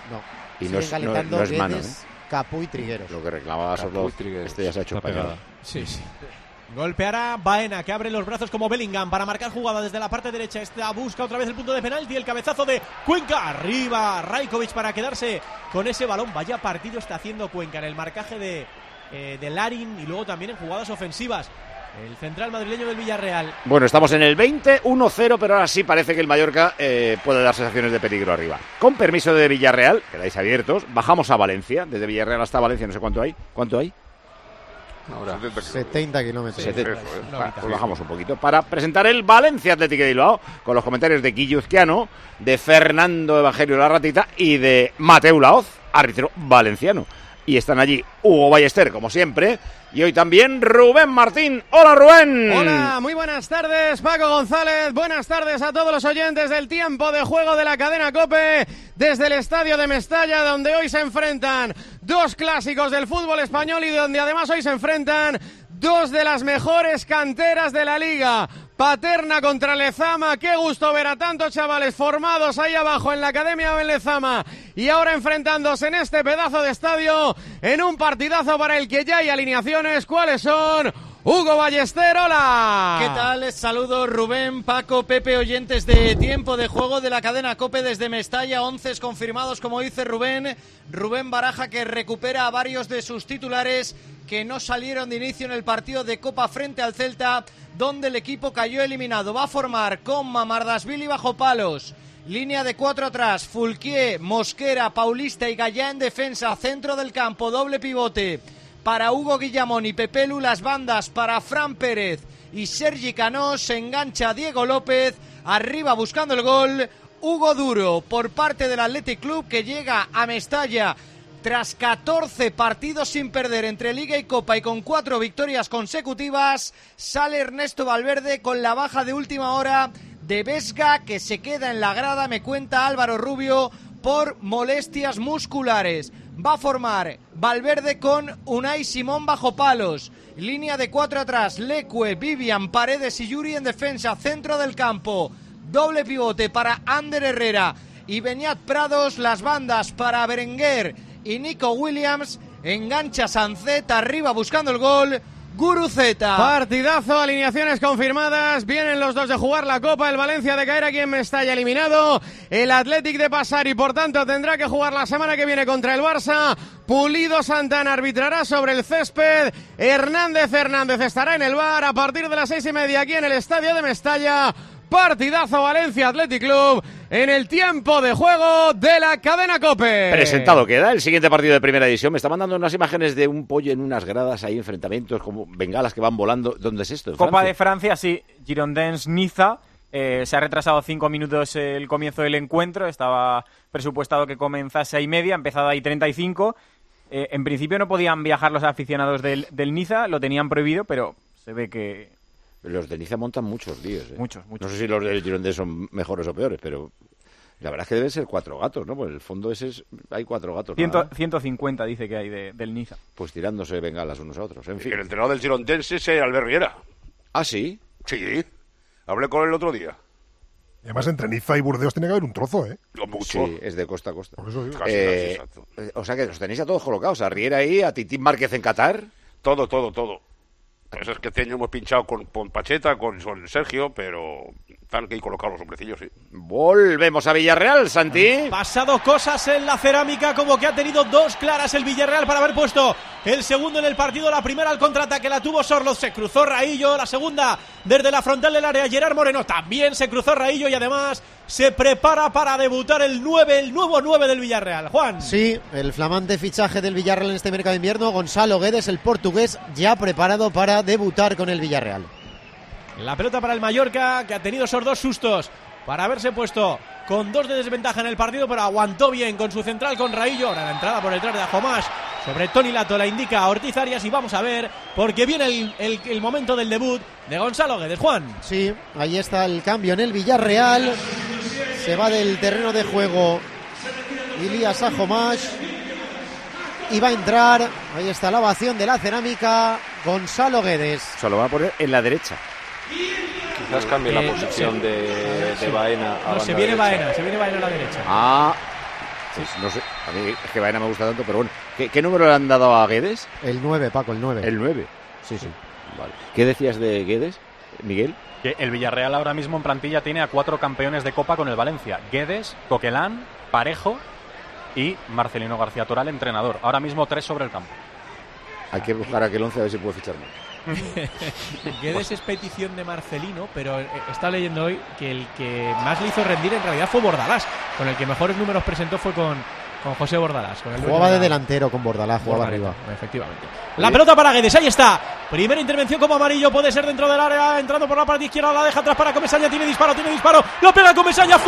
Y no es mano, Capú y Trigueros. Lo que reclamaba Sorloz, este ya se ha hecho pegada. Sí. Golpeará Baena, que abre los brazos como Bellingham para marcar jugada desde la parte derecha. Esta busca otra vez el punto de penalti. El cabezazo de Cuenca. Arriba Rajkovic para quedarse con ese balón. Vaya partido está haciendo Cuenca en el marcaje de Larin y luego también en jugadas ofensivas. El central madrileño del Villarreal. Bueno, estamos en el 20, 1-0, pero ahora sí parece que el Mallorca puede dar sensaciones de peligro arriba. Con permiso de Villarreal, quedáis abiertos, bajamos a Valencia. Desde Villarreal hasta Valencia, no sé cuánto hay. ¿Cuánto hay? Ahora 70 kilómetros. 70. Pues bajamos un poquito para presentar el Valencia Athletic de Bilbao con los comentarios de Guillo Uzquiano, de Fernando Evangelio La Ratita y de Mateu Laoz, árbitro valenciano. Y están allí Hugo Ballester, como siempre, y hoy también Rubén Martín. ¡Hola, Rubén! Hola, muy buenas tardes, Paco González. Buenas tardes a todos los oyentes del tiempo de juego de la cadena COPE desde el estadio de Mestalla, donde hoy se enfrentan 2 clásicos del fútbol español y donde además hoy se enfrentan 2 de las mejores canteras de la liga. Paterna contra Lezama. Qué gusto ver a tantos chavales formados ahí abajo en la Academia de Lezama y ahora enfrentándose en este pedazo de estadio en un partidazo para el que ya hay alineaciones. ¿Cuáles son? Hugo Ballester, hola. ¿Qué tal? Saludos Rubén, Paco, Pepe, oyentes de tiempo de juego de la cadena COPE desde Mestalla. 11 confirmados, como dice Rubén. Rubén Baraja, que recupera a varios de sus titulares que no salieron de inicio en el partido de Copa frente al Celta, donde el equipo cayó eliminado. Va a formar con Mamardashvili bajo palos Línea de 4 atrás, Fulquier, Mosquera, Paulista y Gallá en defensa. Centro del campo, doble pivote para Hugo Guillamón y Pepelu. Las bandas para Fran Pérez y Sergi Canós. Se engancha Diego López. Arriba buscando el gol, Hugo Duro por parte del Athletic Club, que llega a Mestalla tras 14 partidos sin perder entre Liga y Copa y con 4 victorias consecutivas. Sale Ernesto Valverde con la baja de última hora de Vesga, que se queda en la grada, me cuenta Álvaro Rubio, por molestias musculares. Va a formar Valverde con Unai Simón bajo palos. Línea de 4 atrás, Leque, Vivian, Paredes y Yuri en defensa. Centro del campo, doble pivote para Ander Herrera y Beñat Prados. Las bandas para Berenguer y Nico Williams. Engancha Sancet, arriba buscando el gol, Guruceta. Partidazo, alineaciones confirmadas. Vienen los dos de jugar la Copa. El Valencia de caer aquí en Mestalla eliminado. El Athletic de pasar y por tanto tendrá que jugar la semana que viene contra el Barça. Pulido Santana arbitrará sobre el césped. Hernández estará en el VAR a partir de las 6:30 aquí en el estadio de Mestalla. Partidazo Valencia Athletic Club en el tiempo de juego de la cadena COPE. Presentado queda el siguiente partido de primera división. Me está mandando unas imágenes de un pollo en unas gradas, hay enfrentamientos como bengalas que van volando. ¿Dónde es esto? Copa de Francia, sí. Girondins-Niza. Se ha retrasado 5 minutos el comienzo del encuentro. Estaba presupuestado que comenzase a 6:30, ha empezado ahí 35. En principio no podían viajar los aficionados del Niza, lo tenían prohibido, pero se ve que... Los de Niza montan muchos líos. Muchos. No sé si los del Girondins son mejores o peores, pero la verdad es que deben ser 4 gatos, ¿no? Pues en el fondo hay 4 gatos. 150 dice que hay del Niza. Pues tirándose bengalas unos a otros, en fin. El entrenador del Girondins es Albert Riera. ¿Ah, sí? Sí, hablé con él el otro día. Y además entre Niza y Burdeos tiene que haber un trozo, ¿eh? Mucho. Sí, es de costa a costa. Por eso digo. Casi, exacto. O sea que los tenéis a todos colocados. A Riera ahí, a Titín Márquez en Qatar. Todo. Pues es que este año hemos pinchado con Pacheta, con Sergio, pero están que hay colocados los hombrecillos, sí. Volvemos a Villarreal, Santi. Pasado cosas en la cerámica, como que ha tenido 2 claras el Villarreal para haber puesto el segundo en el partido. La primera al contraataque la tuvo Sorloz, se cruzó Raillo. La segunda desde la frontal del área, Gerard Moreno también se cruzó Raillo y además se prepara para debutar el nuevo 9 del Villarreal. Juan. Sí, el flamante fichaje del Villarreal en este mercado de invierno, Gonzalo Guedes, el portugués, ya preparado para debutar con el Villarreal. La pelota para el Mallorca, que ha tenido esos 2 sustos para haberse puesto con 2 de desventaja en el partido, pero aguantó bien con su central, con Raillo. Ahora la entrada por detrás de Ajomás sobre Toni Lato, la indica a Ortiz Arias, y vamos a ver, porque viene el momento del debut de Gonzalo Guedes. Juan. Sí, ahí está el cambio en el Villarreal. Se va del terreno de juego Ilías Ajomás y va a entrar, ahí está la ovación de la cerámica, Gonzalo Guedes. Se lo va a poner en la derecha. Quizás cambie la posición de Baena a se viene Baena a la derecha. Pues no sé, a mí es que Baena me gusta tanto, pero bueno. ¿Qué número le han dado a Guedes? El 9, Paco, el 9. ¿El 9? Sí. Vale. ¿Qué decías de Guedes, Miguel? Que el Villarreal ahora mismo en plantilla tiene a 4 campeones de Copa con el Valencia. Guedes, Coquelán, Parejo y Marcelino García Toral, entrenador. Ahora mismo 3 sobre el campo. Hay que buscar aquel 11 a ver si puede fichar más. Guedes es petición de Marcelino, pero está leyendo hoy que el que más le hizo rendir en realidad fue Bordalás. Con el que mejores números presentó fue con José Bordalás. Jugaba de delantero con Bordalás, jugaba arriba. Efectivamente. La pelota para Guedes, ahí está. Primera intervención como amarillo, puede ser dentro del área, entrando por la parte izquierda, la deja atrás para Comesaña, tiene disparo, lo pega Comesaña,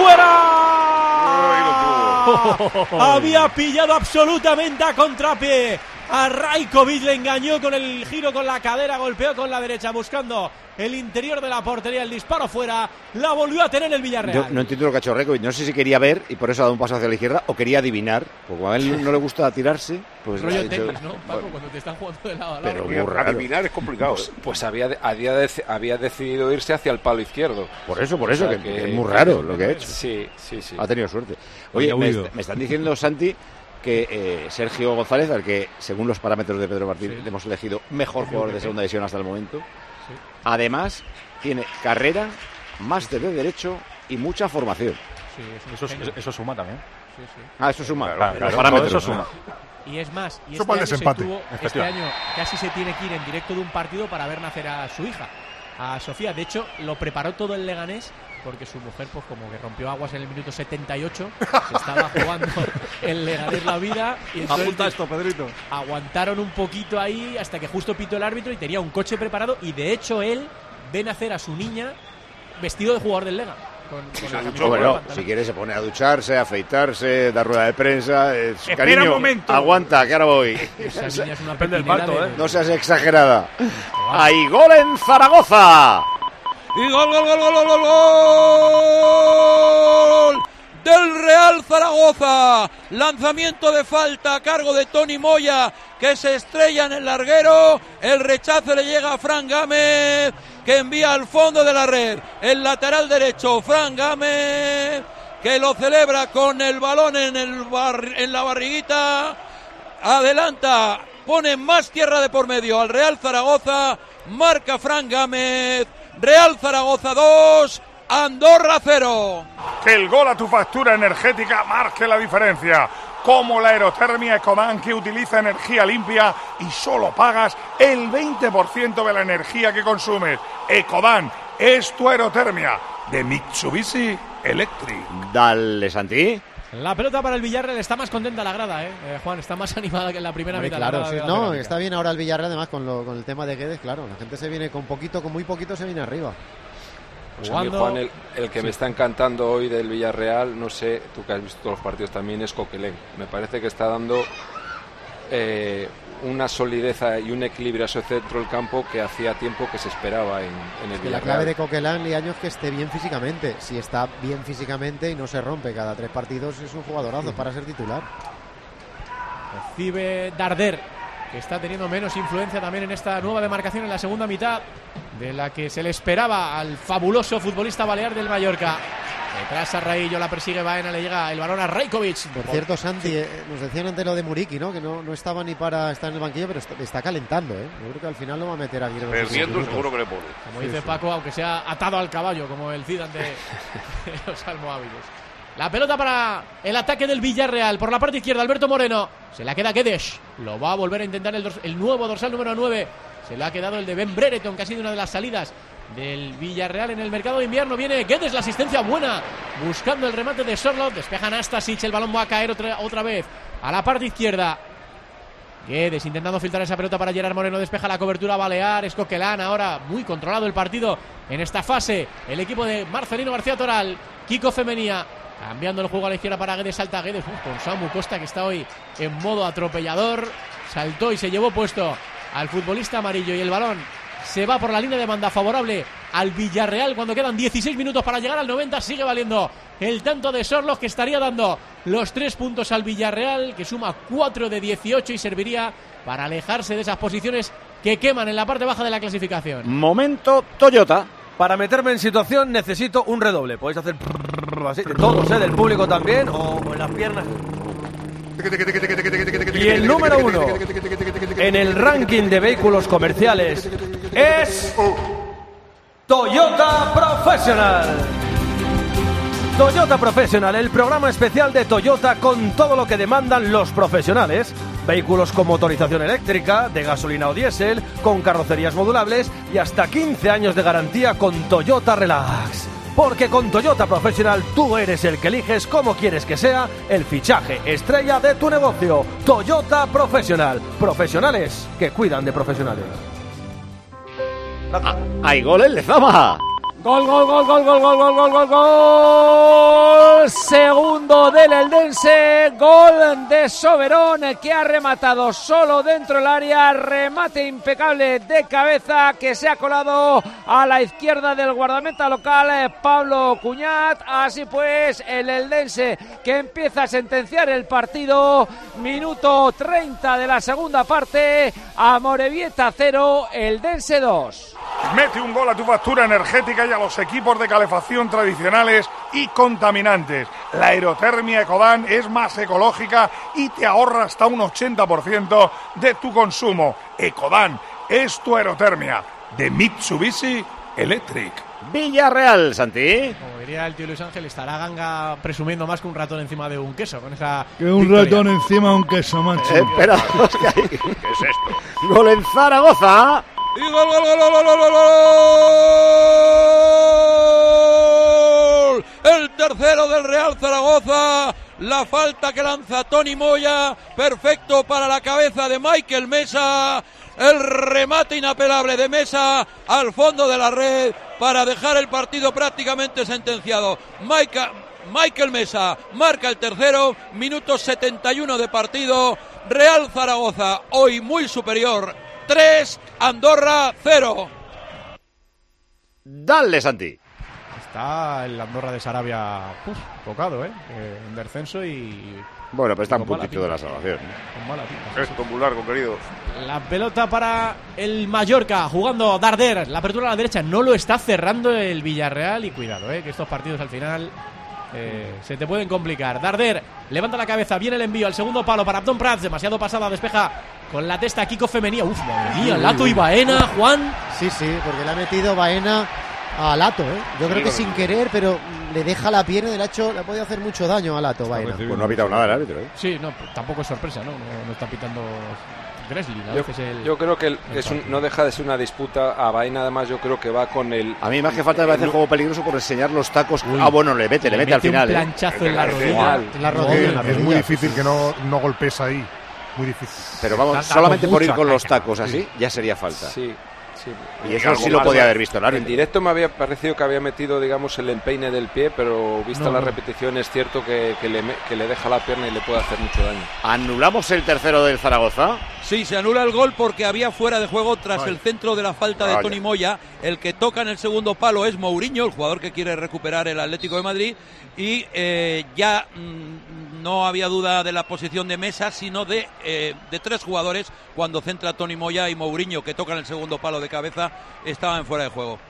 fuera. Había pillado absolutamente a contrapié a Rajkovic, le engañó con el giro con la cadera, golpeó con la derecha buscando el interior de la portería, el disparo fuera, la volvió a tener el Villarreal. Yo no entiendo lo que ha hecho Rajkovic, no sé si quería ver y por eso ha dado un paso hacia la izquierda o quería adivinar, porque a él no le gusta tirarse. Pues rollo tenis, ¿no, Paco? Bueno, cuando te están jugando de lado a lado. Pero muy raro. Adivinar es complicado. Pues había decidido irse hacia el palo izquierdo. Por eso, que es muy raro lo que ha hecho. Sí. Ha tenido suerte. Oye, me están diciendo, Santi, que Sergio González, al que según los parámetros de Pedro Martín hemos elegido mejor jugador de segunda división hasta el momento, además tiene carrera, máster de Derecho y mucha formación. Eso suma también. Eso suma, claro, los parámetros. Eso suma. Y es más, este año casi se tiene que ir en directo de un partido para ver nacer a su hija. a Sofía. De hecho, lo preparó todo el Leganés porque su mujer, pues como que rompió aguas en el minuto 78, se estaba jugando el Leganés la vida. Y entonces, apunta esto, Pedrito. Aguantaron un poquito ahí hasta que justo pitó el árbitro y tenía un coche preparado. Y de hecho, él ve nacer a su niña vestido de jugador del Lega. Bueno, si quiere se pone a ducharse, a afeitarse, dar rueda de prensa. Cariño, un momento. Aguanta, que ahora voy. Esa niña es una Depende del parto, No seas exagerada. ¡Hay gol en Zaragoza! Y gol del Real Zaragoza. Lanzamiento de falta a cargo de Toni Moya, que se estrella en el larguero. El rechazo le llega a Fran Gámez, que envía al fondo de la red. El lateral derecho, Fran Gámez, que lo celebra con el balón en la barriguita. Adelanta, pone más tierra de por medio al Real Zaragoza. Marca Fran Gámez. Real Zaragoza 2, Andorra 0. Que el gol a tu factura energética marque la diferencia. Como la aerotermia Ecodan, que utiliza energía limpia y solo pagas el 20% de la energía que consumes. Ecodan es tu aerotermia de Mitsubishi Electric. Dale, Santi. La pelota para el Villarreal, está más contenta la grada, Juan, está más animada que en la primera mitad. Claro, sí, no, está bien ahora el Villarreal, además con el tema de Guedes, claro, la gente se viene con muy poquito se viene arriba. Pues a mí, Juan, el que me está encantando hoy del Villarreal, no sé, tú que has visto todos los partidos también, es Coquelin. Me parece que está dando una solidez y un equilibrio a su centro del campo que hacía tiempo que se esperaba en el Villarreal. La clave de Coquelin y años que esté bien físicamente. Si está bien físicamente y no se rompe cada 3 partidos, es un jugadorazo para ser titular. Recibe Darder, que está teniendo menos influencia también en esta nueva demarcación en la segunda mitad de la que se le esperaba al fabuloso futbolista balear del Mallorca. Detrás a Raillo, la persigue Baena, le llega el balón a Rajkovic. Por cierto, Santi, nos decían antes lo de Muriqui, ¿no? Que no estaba ni para estar en el banquillo, pero está calentando, Yo creo que al final lo va a meter aquí. Perdiendo seguro que le pone. Como dice Paco, aunque sea atado al caballo, como el Zidane de los almohábiles. La pelota para el ataque del Villarreal. Por la parte izquierda, Alberto Moreno. Se la queda Guedes. Lo va a volver a intentar el nuevo dorsal número 9. Se le ha quedado el de Ben Brereton, que ha sido una de las salidas del Villarreal en el mercado de invierno. Viene Guedes, la asistencia buena, buscando el remate de Sorloth. Despejan a Stasic, el balón va a caer otra vez a la parte izquierda. Guedes intentando filtrar esa pelota para Gerard Moreno. Despeja la cobertura balear. Es Coquelin ahora, muy controlado el partido en esta fase. El equipo de Marcelino García Toral. Kiko Femenía cambiando el juego a la izquierda para Guedes. Salta Guedes con Samu Costa, que está hoy en modo atropellador. Saltó y se llevó puesto al futbolista amarillo, y el balón se va por la línea de banda favorable al Villarreal cuando quedan 16 minutos para llegar al 90. Sigue valiendo el tanto de Sorloth, que estaría dando los 3 puntos al Villarreal, que suma 4 de 18 y serviría para alejarse de esas posiciones que queman en la parte baja de la clasificación. Momento Toyota. Para meterme en situación necesito un redoble. Podéis hacer así, de todos, del público también, o en las piernas. Y el número 1 en el ranking de vehículos comerciales es Toyota Professional. Toyota Professional, el programa especial de Toyota con todo lo que demandan los profesionales. Vehículos con motorización eléctrica, de gasolina o diésel, con carrocerías modulables y hasta 15 años de garantía con Toyota Relax. Porque con Toyota Professional tú eres el que eliges cómo quieres que sea el fichaje estrella de tu negocio. Toyota Professional. Profesionales que cuidan de profesionales. ¡Hay gol en Lezama! Gol, gol, gol, gol, gol, gol, gol, gol, gol, gol. Segundo del Eldense. Gol de Soberón, que ha rematado solo dentro del área. Remate impecable de cabeza que se ha colado a la izquierda del guardameta local, Pablo Cuñat. Así pues, el Eldense, que empieza a sentenciar el partido. Minuto 30 de la segunda parte. Amorebieta 0, Eldense 2. Mete un gol a tu factura energética y a los equipos de calefacción tradicionales y contaminantes. La aerotermia Ecodan es más ecológica y te ahorra hasta un 80% de tu consumo. Ecodan es tu aerotermia de Mitsubishi Electric. Villarreal, Santi. Como diría el tío Luis Ángel, estará Ganga presumiendo más que un ratón encima de un queso con esa que un victoria. ratón encima de un queso, macho. Espera, ¿qué es esto? Gol en Zaragoza. Y gol, gol, gol, gol, gol, gol, gol. El tercero del Real Zaragoza. La falta que lanza Toni Moya, perfecto para la cabeza de Michael Mesa. El remate inapelable de Mesa al fondo de la red para dejar el partido prácticamente sentenciado. Michael Mesa marca el tercero, minuto 71 de partido. Real Zaragoza hoy muy superior, 3, Andorra 0. Dale, Santi. Está el Andorra de Sarabia tocado, en descenso y... Bueno, pero está un puntito de la salvación. Esto muy largo, querido. La pelota para el Mallorca, jugando Darder. La apertura a la derecha no lo está cerrando el Villarreal. Y cuidado, que estos partidos al final se te pueden complicar. Darder levanta la cabeza, viene el envío al segundo palo para Abdón Prats. Demasiado pasada, despeja con la testa Kiko Femenía. Uf, madre mía, Lato y Baena, Juan. Sí, porque le ha metido Baena a Lato, Yo creo que sin querer, pero le deja la pierna y le ha podido hacer mucho daño a Lato, Baena. Pues no ha pitado nada el árbitro, Sí, no, tampoco es sorpresa, ¿no? No está pitando Gresley, ¿no? Yo creo que no deja de ser una disputa. A Baena, además, yo creo que va con el... A mí más que falta me parece el juego peligroso por enseñar los tacos. Bueno, le mete al final. Un planchazo en la rodilla. Es muy difícil que no golpees ahí. Muy difícil. Pero vamos, solamente por ir con los tacos así, ya sería falta. Sí. Y eso sí lo podía haber visto el árbitro. En directo me había parecido que había metido, digamos, el empeine del pie, pero vista la repetición es cierto que le deja la pierna y le puede hacer mucho daño. ¿Anulamos el tercero del Zaragoza? Sí, se anula el gol porque había fuera de juego tras el centro de la falta de Toni Moya. El que toca en el segundo palo es Mourinho, el jugador que quiere recuperar el Atlético de Madrid. Y ya no había duda de la posición de Mesa, sino de 3 jugadores cuando centra Toni Moya y Mourinho, que tocan el segundo palo de cabeza, estaban fuera de juego.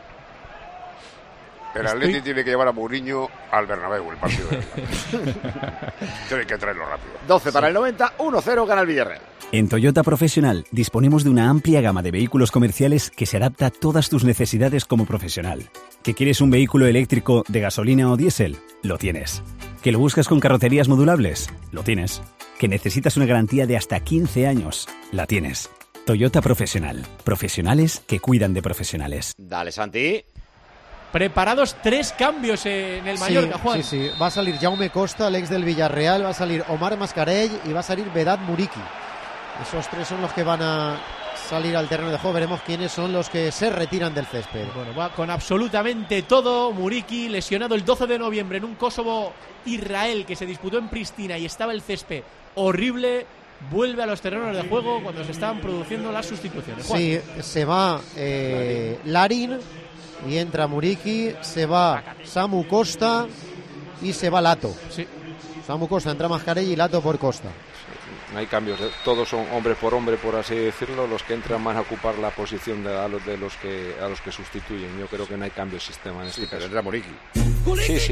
El Atleti tiene que llevar a Mourinho al Bernabéu el partido de hoy. Tiene que traerlo rápido. 12 para el 90, 1-0 gana el Villarreal. En Toyota Profesional disponemos de una amplia gama de vehículos comerciales que se adapta a todas tus necesidades como profesional. ¿Que quieres un vehículo eléctrico de gasolina o diésel? Lo tienes. ¿Que lo buscas con carrocerías modulables? Lo tienes. ¿Que necesitas una garantía de hasta 15 años? La tienes. Toyota Profesional. Profesionales que cuidan de profesionales. Dale, Santi. Preparados 3 cambios en el Mallorca, Juan. Sí. Va a salir Jaume Costa, el ex del Villarreal, va a salir Omar Mascarell y va a salir Vedat Muriqui. Esos 3 son los que van a salir al terreno de juego. Veremos quiénes son los que se retiran del césped. Bueno, va con absolutamente todo. Muriqui, lesionado el 12 de noviembre en un Kosovo-Israel que se disputó en Pristina y estaba el césped horrible. Vuelve a los terrenos de juego cuando se estaban produciendo las sustituciones. Juan. Sí, se va Larin y entra Muriqui, se va Samu Costa y se va Lato. Sí. Samu Costa, entra Mascarell y Lato por Costa. No hay cambios, todos son hombre, por así decirlo. Los que entran van a ocupar la posición a los que sustituyen. Yo creo que no hay cambio de sistema en este caso. Pero entra Muriqui. Sí.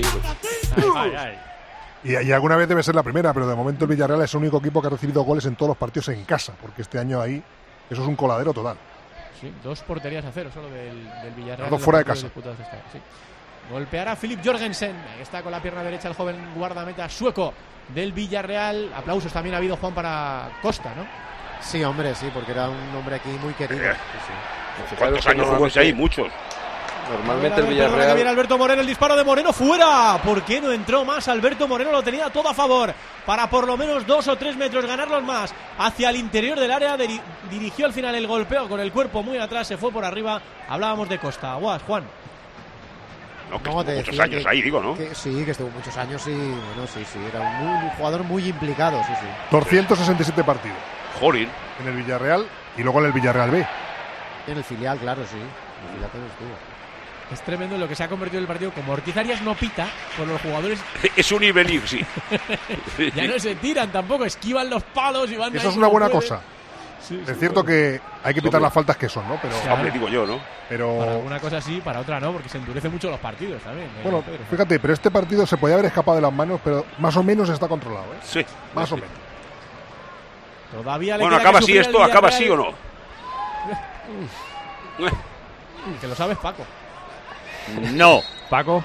Y alguna vez debe ser la primera, pero de momento el Villarreal es el único equipo que ha recibido goles en todos los partidos en casa, porque este año ahí eso es un coladero total. Sí, 2 porterías a 0 solo del Villarreal. 2 fuera de casa. Sí. Golpeará Philip Jorgensen. Está con la pierna derecha el joven guardameta sueco del Villarreal. Aplausos también ha habido, Juan, para Costa, ¿no? Sí, hombre, sí, porque era un hombre aquí muy querido. ¿Cuántos años jugó ahí? Muchos. Normalmente el Villarreal... Que viene Alberto Moreno, el disparo de Moreno fuera. ¿Por qué no entró más Alberto Moreno? Lo tenía todo a favor para por lo menos 2 o 3 metros ganarlos más hacia el interior del área. Dirigió al final el golpeo con el cuerpo muy atrás, se fue por arriba. Hablábamos de Costa. Guas, Juan. No, que estuvo muchos años ahí, digo, ¿no? Que estuvo muchos años y bueno, sí, era un jugador muy implicado, sí. 267 partidos. Joder. En el Villarreal y luego en el Villarreal B. En el filial, claro, sí. En el filial también estuvo. Es tremendo lo que se ha convertido el partido. Como Ortiz Arias no pita, por los jugadores... Es un ir venir, sí. Ya no se tiran tampoco, esquivan los palos y van... Eso es una buena cosa. Sí, es cierto que hay que pitar las faltas que son, ¿no? Pero hombre, digo yo, ¿no? Pero para una cosa sí, para otra no, porque se endurecen mucho los partidos también. Bueno, fíjate, pero este partido se podía haber escapado de las manos, pero más o menos está controlado, ¿eh? Sí. Más o menos. Todavía le bueno, acaba así esto, acaba así o no. Que lo sabes, Paco. No. Paco.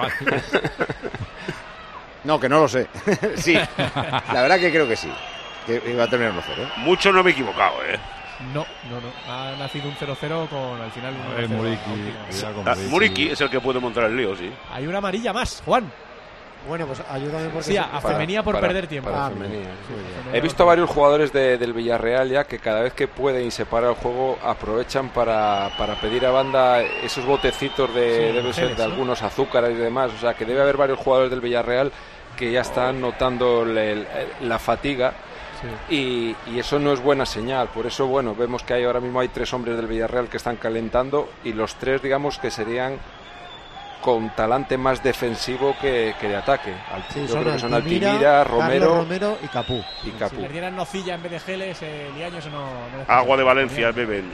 No, que no lo sé. Sí. La verdad que creo que sí. Que iba a terminar 1-0. Mucho no me he equivocado, No. Ha nacido un 0-0 con al final un 1-0. Muriqui es el que puede montar el lío, sí. Hay una amarilla más, Juan. Bueno, pues ayúdame porque... Sí, a Femenía por perder tiempo. Femenía, sí. He visto varios jugadores del Villarreal ya que cada vez que pueden y se para el juego aprovechan para pedir a banda esos botecitos debe ser de algunos azúcares y demás. O sea, que debe haber varios jugadores del Villarreal que ya están notando la fatiga. Sí. Y eso no es buena señal. Por eso, bueno, vemos que ahora mismo hay 3 hombres del Villarreal que están calentando y los 3, digamos, que serían con talante más defensivo que de ataque. Sí, yo creo que son Altimira, Romero y Capú. Si les dieran nocilla en vez de geles, Liaños no agua de Valencia beben.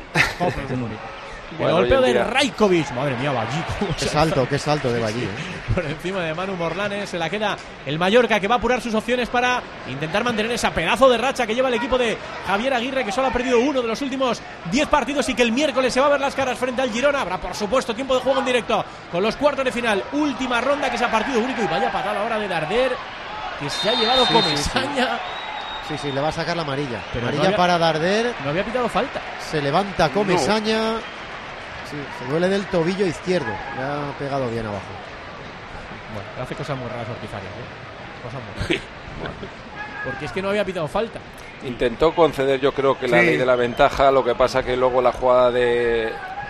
El golpeo de Rajkovic, madre mía, Ballí. Qué salto de Ballí. Por encima de Manu Morlanes se la queda el Mallorca, que va a apurar sus opciones para intentar mantener esa pedazo de racha que lleva el equipo de Javier Aguirre, que solo ha perdido uno de los últimos 10 partidos y que el miércoles se va a ver las caras frente al Girona. Habrá, por supuesto, tiempo de juego en directo con los cuartos de final. Última ronda, que es a partido único, y vaya patada ahora de Darder, que se ha llevado Comesaña. Sí, le va a sacar la amarilla. Pero amarilla para Darder. No había pitado falta. Se levanta Comesaña. Sí, se duele del tobillo izquierdo. Le ha pegado bien abajo. Bueno, hace cosas muy raras Ortizarias, Cosas muy raras. Porque es que no había pitado falta. Intentó conceder, yo creo que la ley de la ventaja. Lo que pasa que luego la jugada de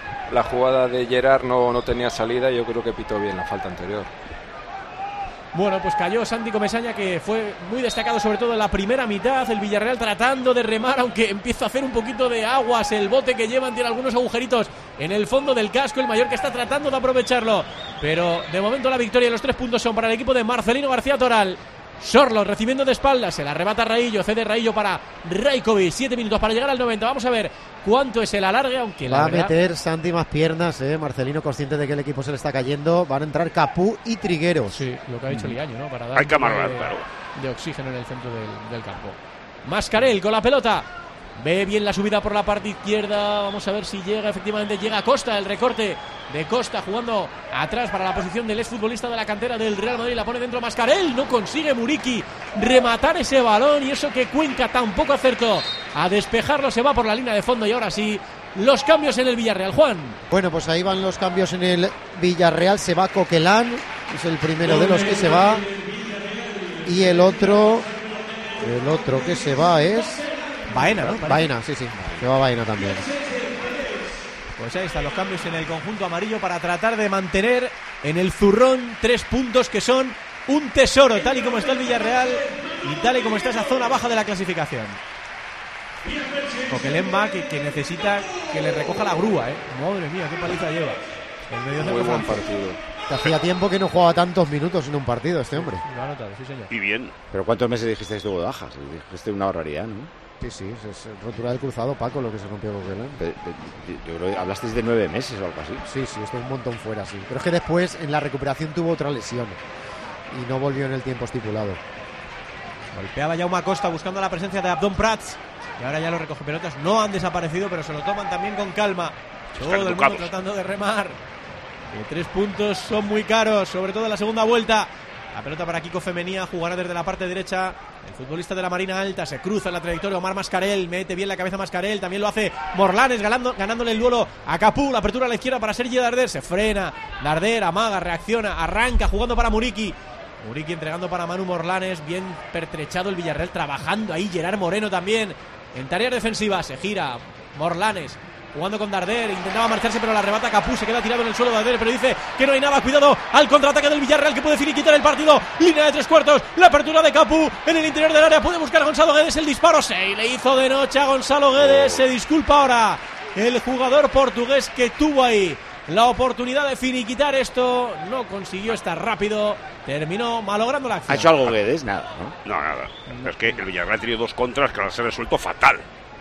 Gerard no tenía salida. Y yo creo que pitó bien la falta anterior. Bueno, pues cayó Santi Comesaña, que fue muy destacado sobre todo en la primera mitad. El Villarreal tratando de remar, aunque empieza a hacer un poquito de aguas el bote que llevan, tiene algunos agujeritos en el fondo del casco. El Mallorca está tratando de aprovecharlo, pero de momento la victoria y los 3 puntos son para el equipo de Marcelino García Toral. Sorlos recibiendo de espaldas, se la arrebata Raillo, cede Raillo para Rajkovic. 7 minutos para llegar al 90. Vamos a ver cuánto es el alargue, aunque va a meter Santi más piernas, Marcelino, consciente de que el equipo se le está cayendo. Van a entrar Capú y Trigueros. Sí, lo que ha dicho Liaño, ¿no? Para dar hay que amarrar, claro, de oxígeno en el centro del campo. Mascarell con la pelota. Ve bien la subida por la parte izquierda. Vamos a ver si llega, efectivamente llega Costa. El recorte de Costa jugando atrás para la posición del exfutbolista de la cantera del Real Madrid. La pone dentro Mascarell. No consigue Muriqui rematar ese balón. Y eso que Cuenca tampoco acertó a despejarlo. Se va por la línea de fondo. Y ahora sí, los cambios en el Villarreal. Juan. Bueno, pues ahí van los cambios en el Villarreal. Se va Coquelán. Es el primero de los que se va. Y el otro que se va es... Baena, ¿no? Baena, sí, se va Baena también. Pues ahí están los cambios en el conjunto amarillo para tratar de mantener en el zurrón 3 puntos que son un tesoro, tal y como está el Villarreal y tal y como está esa zona baja de la clasificación. Coquelán que necesita que le recoja la grúa, Madre mía, qué paliza lleva. Muy buen partido. Que hacía tiempo que no jugaba tantos minutos en un partido este hombre. Lo ha notado, sí, señor. Y bien. ¿Pero cuántos meses dijiste estuvo de bajas? Dijiste una barbaridad, ¿no? Sí, es rotura del cruzado, Paco, lo que se rompió Coquelán. Yo creo que hablasteis de 9 meses o algo así. Sí, esto es un montón fuera, sí. Pero es que después en la recuperación tuvo otra lesión y no volvió en el tiempo estipulado. Golpeaba Jaume Costa buscando la presencia de Abdón Prats y ahora ya los recoge pelotas no han desaparecido, pero se lo toman también con calma. Todo el mundo tratando de remar. 3 puntos son muy caros, sobre todo en la segunda vuelta. La pelota para Kiko Femenía, jugará desde la parte derecha. El futbolista de la Marina Alta se cruza en la trayectoria. Omar Mascarell, mete bien la cabeza Mascarell. También lo hace Morlanes, ganándole el duelo a Capú. La apertura a la izquierda para Sergi Darder. Se frena. Darder amaga, reacciona, arranca, jugando para Muriqui. Muriqui entregando para Manu Morlanes. Bien pertrechado el Villarreal, trabajando ahí. Gerard Moreno también en tareas defensivas. Se gira Morlanes, jugando con Darder, intentaba marcharse pero la arrebata Capú, se queda tirado en el suelo Darder, pero dice que no hay nada. Cuidado al contraataque del Villarreal que puede finiquitar el partido. Línea de 3 cuartos, la apertura de Capú en el interior del área, puede buscar a Gonzalo Guedes, el disparo se le hizo de noche a Gonzalo Guedes. Se disculpa ahora el jugador portugués que tuvo ahí la oportunidad de finiquitar esto, no consiguió estar rápido, terminó malogrando la acción. ¿Ha hecho algo Guedes? Nada, ¿no? No, nada. Es que el Villarreal ha tenido 2 contras que las ha resuelto fatal.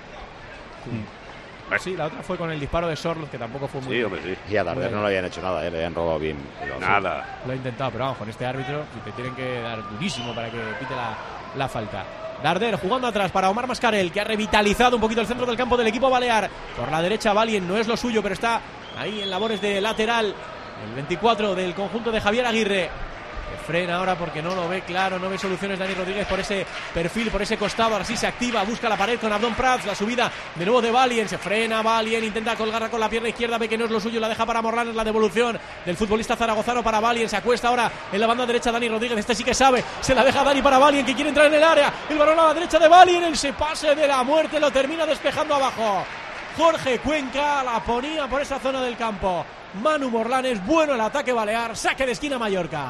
Sí, la otra fue con el disparo de Sorloth, que tampoco fue muy... Sí, hombre, sí. Y a Darder no le habían hecho nada, le habían robado bien. Nada. Lo ha intentado, pero vamos, con este árbitro te tienen que dar durísimo para que pite la falta. Darder jugando atrás para Omar Mascarell, que ha revitalizado un poquito el centro del campo del equipo balear. Por la derecha Valien, no es lo suyo, pero está ahí en labores de lateral. El 24 del conjunto de Javier Aguirre. Frena ahora porque no lo ve claro, no ve soluciones Dani Rodríguez por ese perfil, por ese costado. Ahora sí se activa, busca la pared con Abdón Prats, la subida de nuevo de Valien, se frena Valien, intenta colgarla con la pierna izquierda, ve que no es lo suyo, la deja para Morlanes, la devolución del futbolista zaragozano para Valien, se acuesta ahora en la banda derecha Dani Rodríguez, este sí que sabe, se la deja Dani para Valien que quiere entrar en el área, el balón a la derecha de Valien, ese pase de la muerte lo termina despejando abajo. Jorge Cuenca la ponía por esa zona del campo. Manu Morlanes, bueno el ataque balear, saque de esquina Mallorca.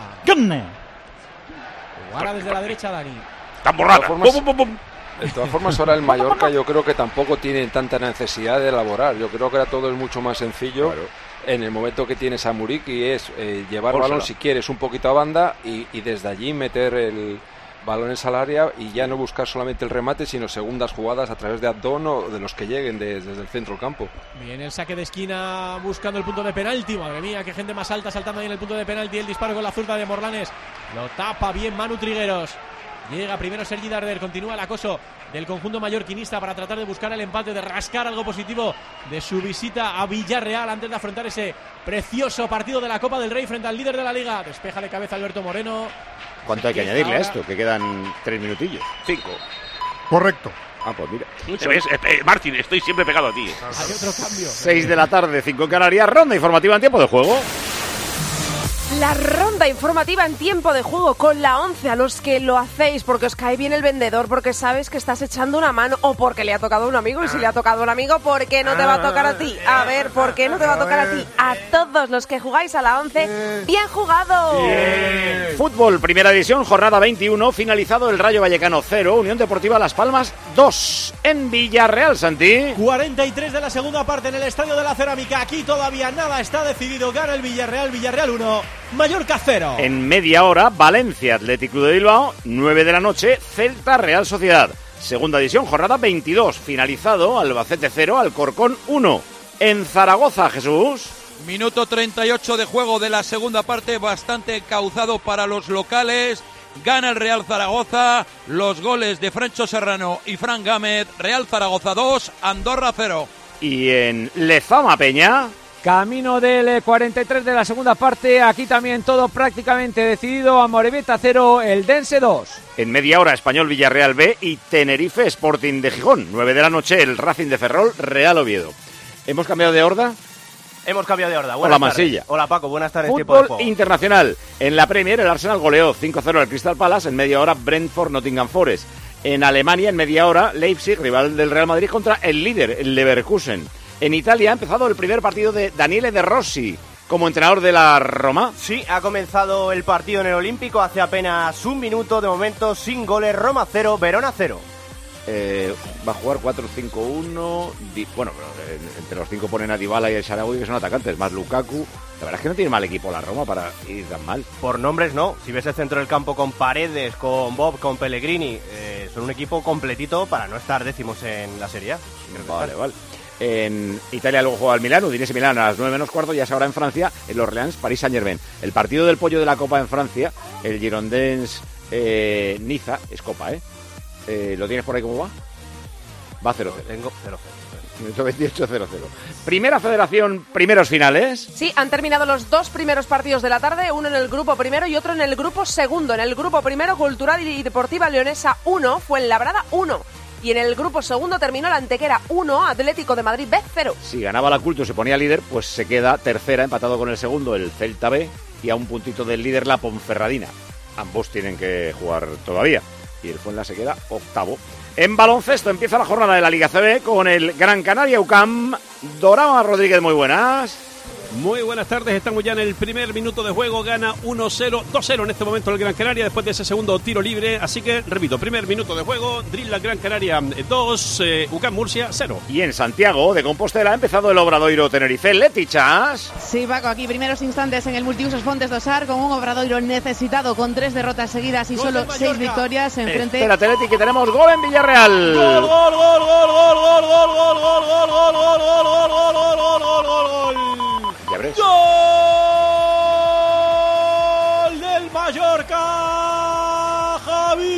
Ahora desde la derecha Dani. Tan borrada. De todas formas, ahora el Mallorca yo creo que tampoco tiene tanta necesidad de elaborar. Yo creo que ahora todo es mucho más sencillo. Claro. En el momento que tienes a Muriqui es llevar balón si quieres un poquito a banda y desde allí meter el balones al área y ya no buscar solamente el remate, sino segundas jugadas a través de Abdón o de los que lleguen desde el centro del campo. Bien, el saque de esquina buscando el punto de penalti. Madre mía, qué gente más alta saltando ahí en el punto de penalti. El disparo con la zurda de Morlanes. Lo tapa bien Manu Trigueros. Llega primero Sergi Darder, continúa el acoso del conjunto mallorquinista para tratar de buscar el empate, de rascar algo positivo de su visita a Villarreal antes de afrontar ese precioso partido de la Copa del Rey frente al líder de la Liga. Despeja de cabeza Alberto Moreno. ¿Cuánto hay que añadirle a esto? Que quedan 3 minutillos. 5. Correcto. Pues mira. ¿Ves? Martín, estoy siempre pegado a ti. Hay otro cambio. 6 de la tarde, 5 en Canarias, ronda informativa en tiempo de juego. La ronda informativa en tiempo de juego con la 11 a los que lo hacéis porque os cae bien el vendedor, porque sabes que estás echando una mano o porque le ha tocado a un amigo y si le ha tocado a un amigo, ¿por qué no te va a tocar a ti? A ver, ¿por qué no te va a tocar a ti? A todos los que jugáis a la 11, ¡bien jugado! Bien. Fútbol, primera división, jornada 21, finalizado el Rayo Vallecano 0, Unión Deportiva Las Palmas 2 en Villarreal, Santi. 43 de la segunda parte en el Estadio de la Cerámica, aquí todavía nada está decidido, gana el Villarreal 1, Mallorca 0. En media hora, Valencia Athletic Club de Bilbao, 9 de la noche, Celta Real Sociedad. Segunda división, jornada 22, finalizado, Albacete 0, Alcorcón 1. En Zaragoza, Jesús. Minuto 38 de juego de la segunda parte, bastante encauzado para los locales. Gana el Real Zaragoza, los goles de Francho Serrano y Fran Gámez. Real Zaragoza 2, Andorra 0. Y en Lezama, Peña. Camino del 43 de la segunda parte, aquí también todo prácticamente decidido, Amorebieta 0, el Dense 2. En media hora, Español Villarreal B y Tenerife Sporting de Gijón. 9 de la noche, el Racing de Ferrol, Real Oviedo. ¿Hemos cambiado de horda? Hemos cambiado de horda. Hola, Mansilla. Hola, Paco, buenas tardes. Fútbol internacional. En la Premier, el Arsenal goleó 5-0 al Crystal Palace. En media hora, Brentford, Nottingham Forest. En Alemania, en media hora, Leipzig, rival del Real Madrid, contra el líder, el Leverkusen. En Italia ha empezado el primer partido de Daniele De Rossi como entrenador de la Roma. Sí, ha comenzado el partido en el Olímpico hace apenas un minuto. De momento sin goles, Roma 0, Verona 0. Va a jugar 4-5-1. Bueno, entre los 5 ponen a Dybala y el Shaarawy, que son atacantes, más Lukaku. La verdad es que no tiene mal equipo la Roma para ir tan mal. Por nombres no. Si ves el centro del campo con Paredes, con Bob, con Pellegrini, son un equipo completito para no estar décimos en la Serie A. Vale. En Italia luego juega el Milán, Udinese Milán a las 9 menos cuarto, y es ahora en Francia, en los Orleans, París Saint-Germain. El partido del pollo de la Copa en Francia, el Girondins Niza, es Copa, ¿lo tienes por ahí cómo va? Va 0-0. Tengo 0-0. Minuto 28, 0-0. Primera federación, primeros finales. Sí, han terminado los 2 primeros partidos de la tarde, uno en el grupo primero y otro en el grupo segundo. En el grupo primero, Cultural y Deportiva Leonesa 1, Fuenlabrada 1. Y en el grupo segundo terminó la Antequera 1, Atlético de Madrid B 0. Si ganaba la Culto y se ponía líder, pues se queda tercera, empatado con el segundo, el Celta B, y a un puntito del líder la Ponferradina. Ambos tienen que jugar todavía. Y el Fuenla se queda octavo. En baloncesto empieza la jornada de la Liga CB con el Gran Canaria UCAM. Dorama Rodríguez, muy buenas. Muy buenas tardes, estamos ya en el primer minuto de juego, gana 1-0, 2-0 en este momento el Gran Canaria después de ese segundo tiro libre, así que repito, primer minuto de juego, Drilla Gran Canaria 2, UCAM Murcia 0. Y en Santiago de Compostela ha empezado el Obradoiro Tenerife, Letichas. Sí, Paco, aquí primeros instantes en el Multiusos Fontes Dosar con un Obradoiro necesitado con 3 derrotas seguidas y solo 6 victorias en frente. Espérate, Leti, que tenemos gol en Villarreal. Gol, gol, gol, gol, gol, gol, gol, gol, gol, gol, gol, gol, gol, gol, gol, gol, gol, gol, gol. ¡Gol del Mallorca! Javi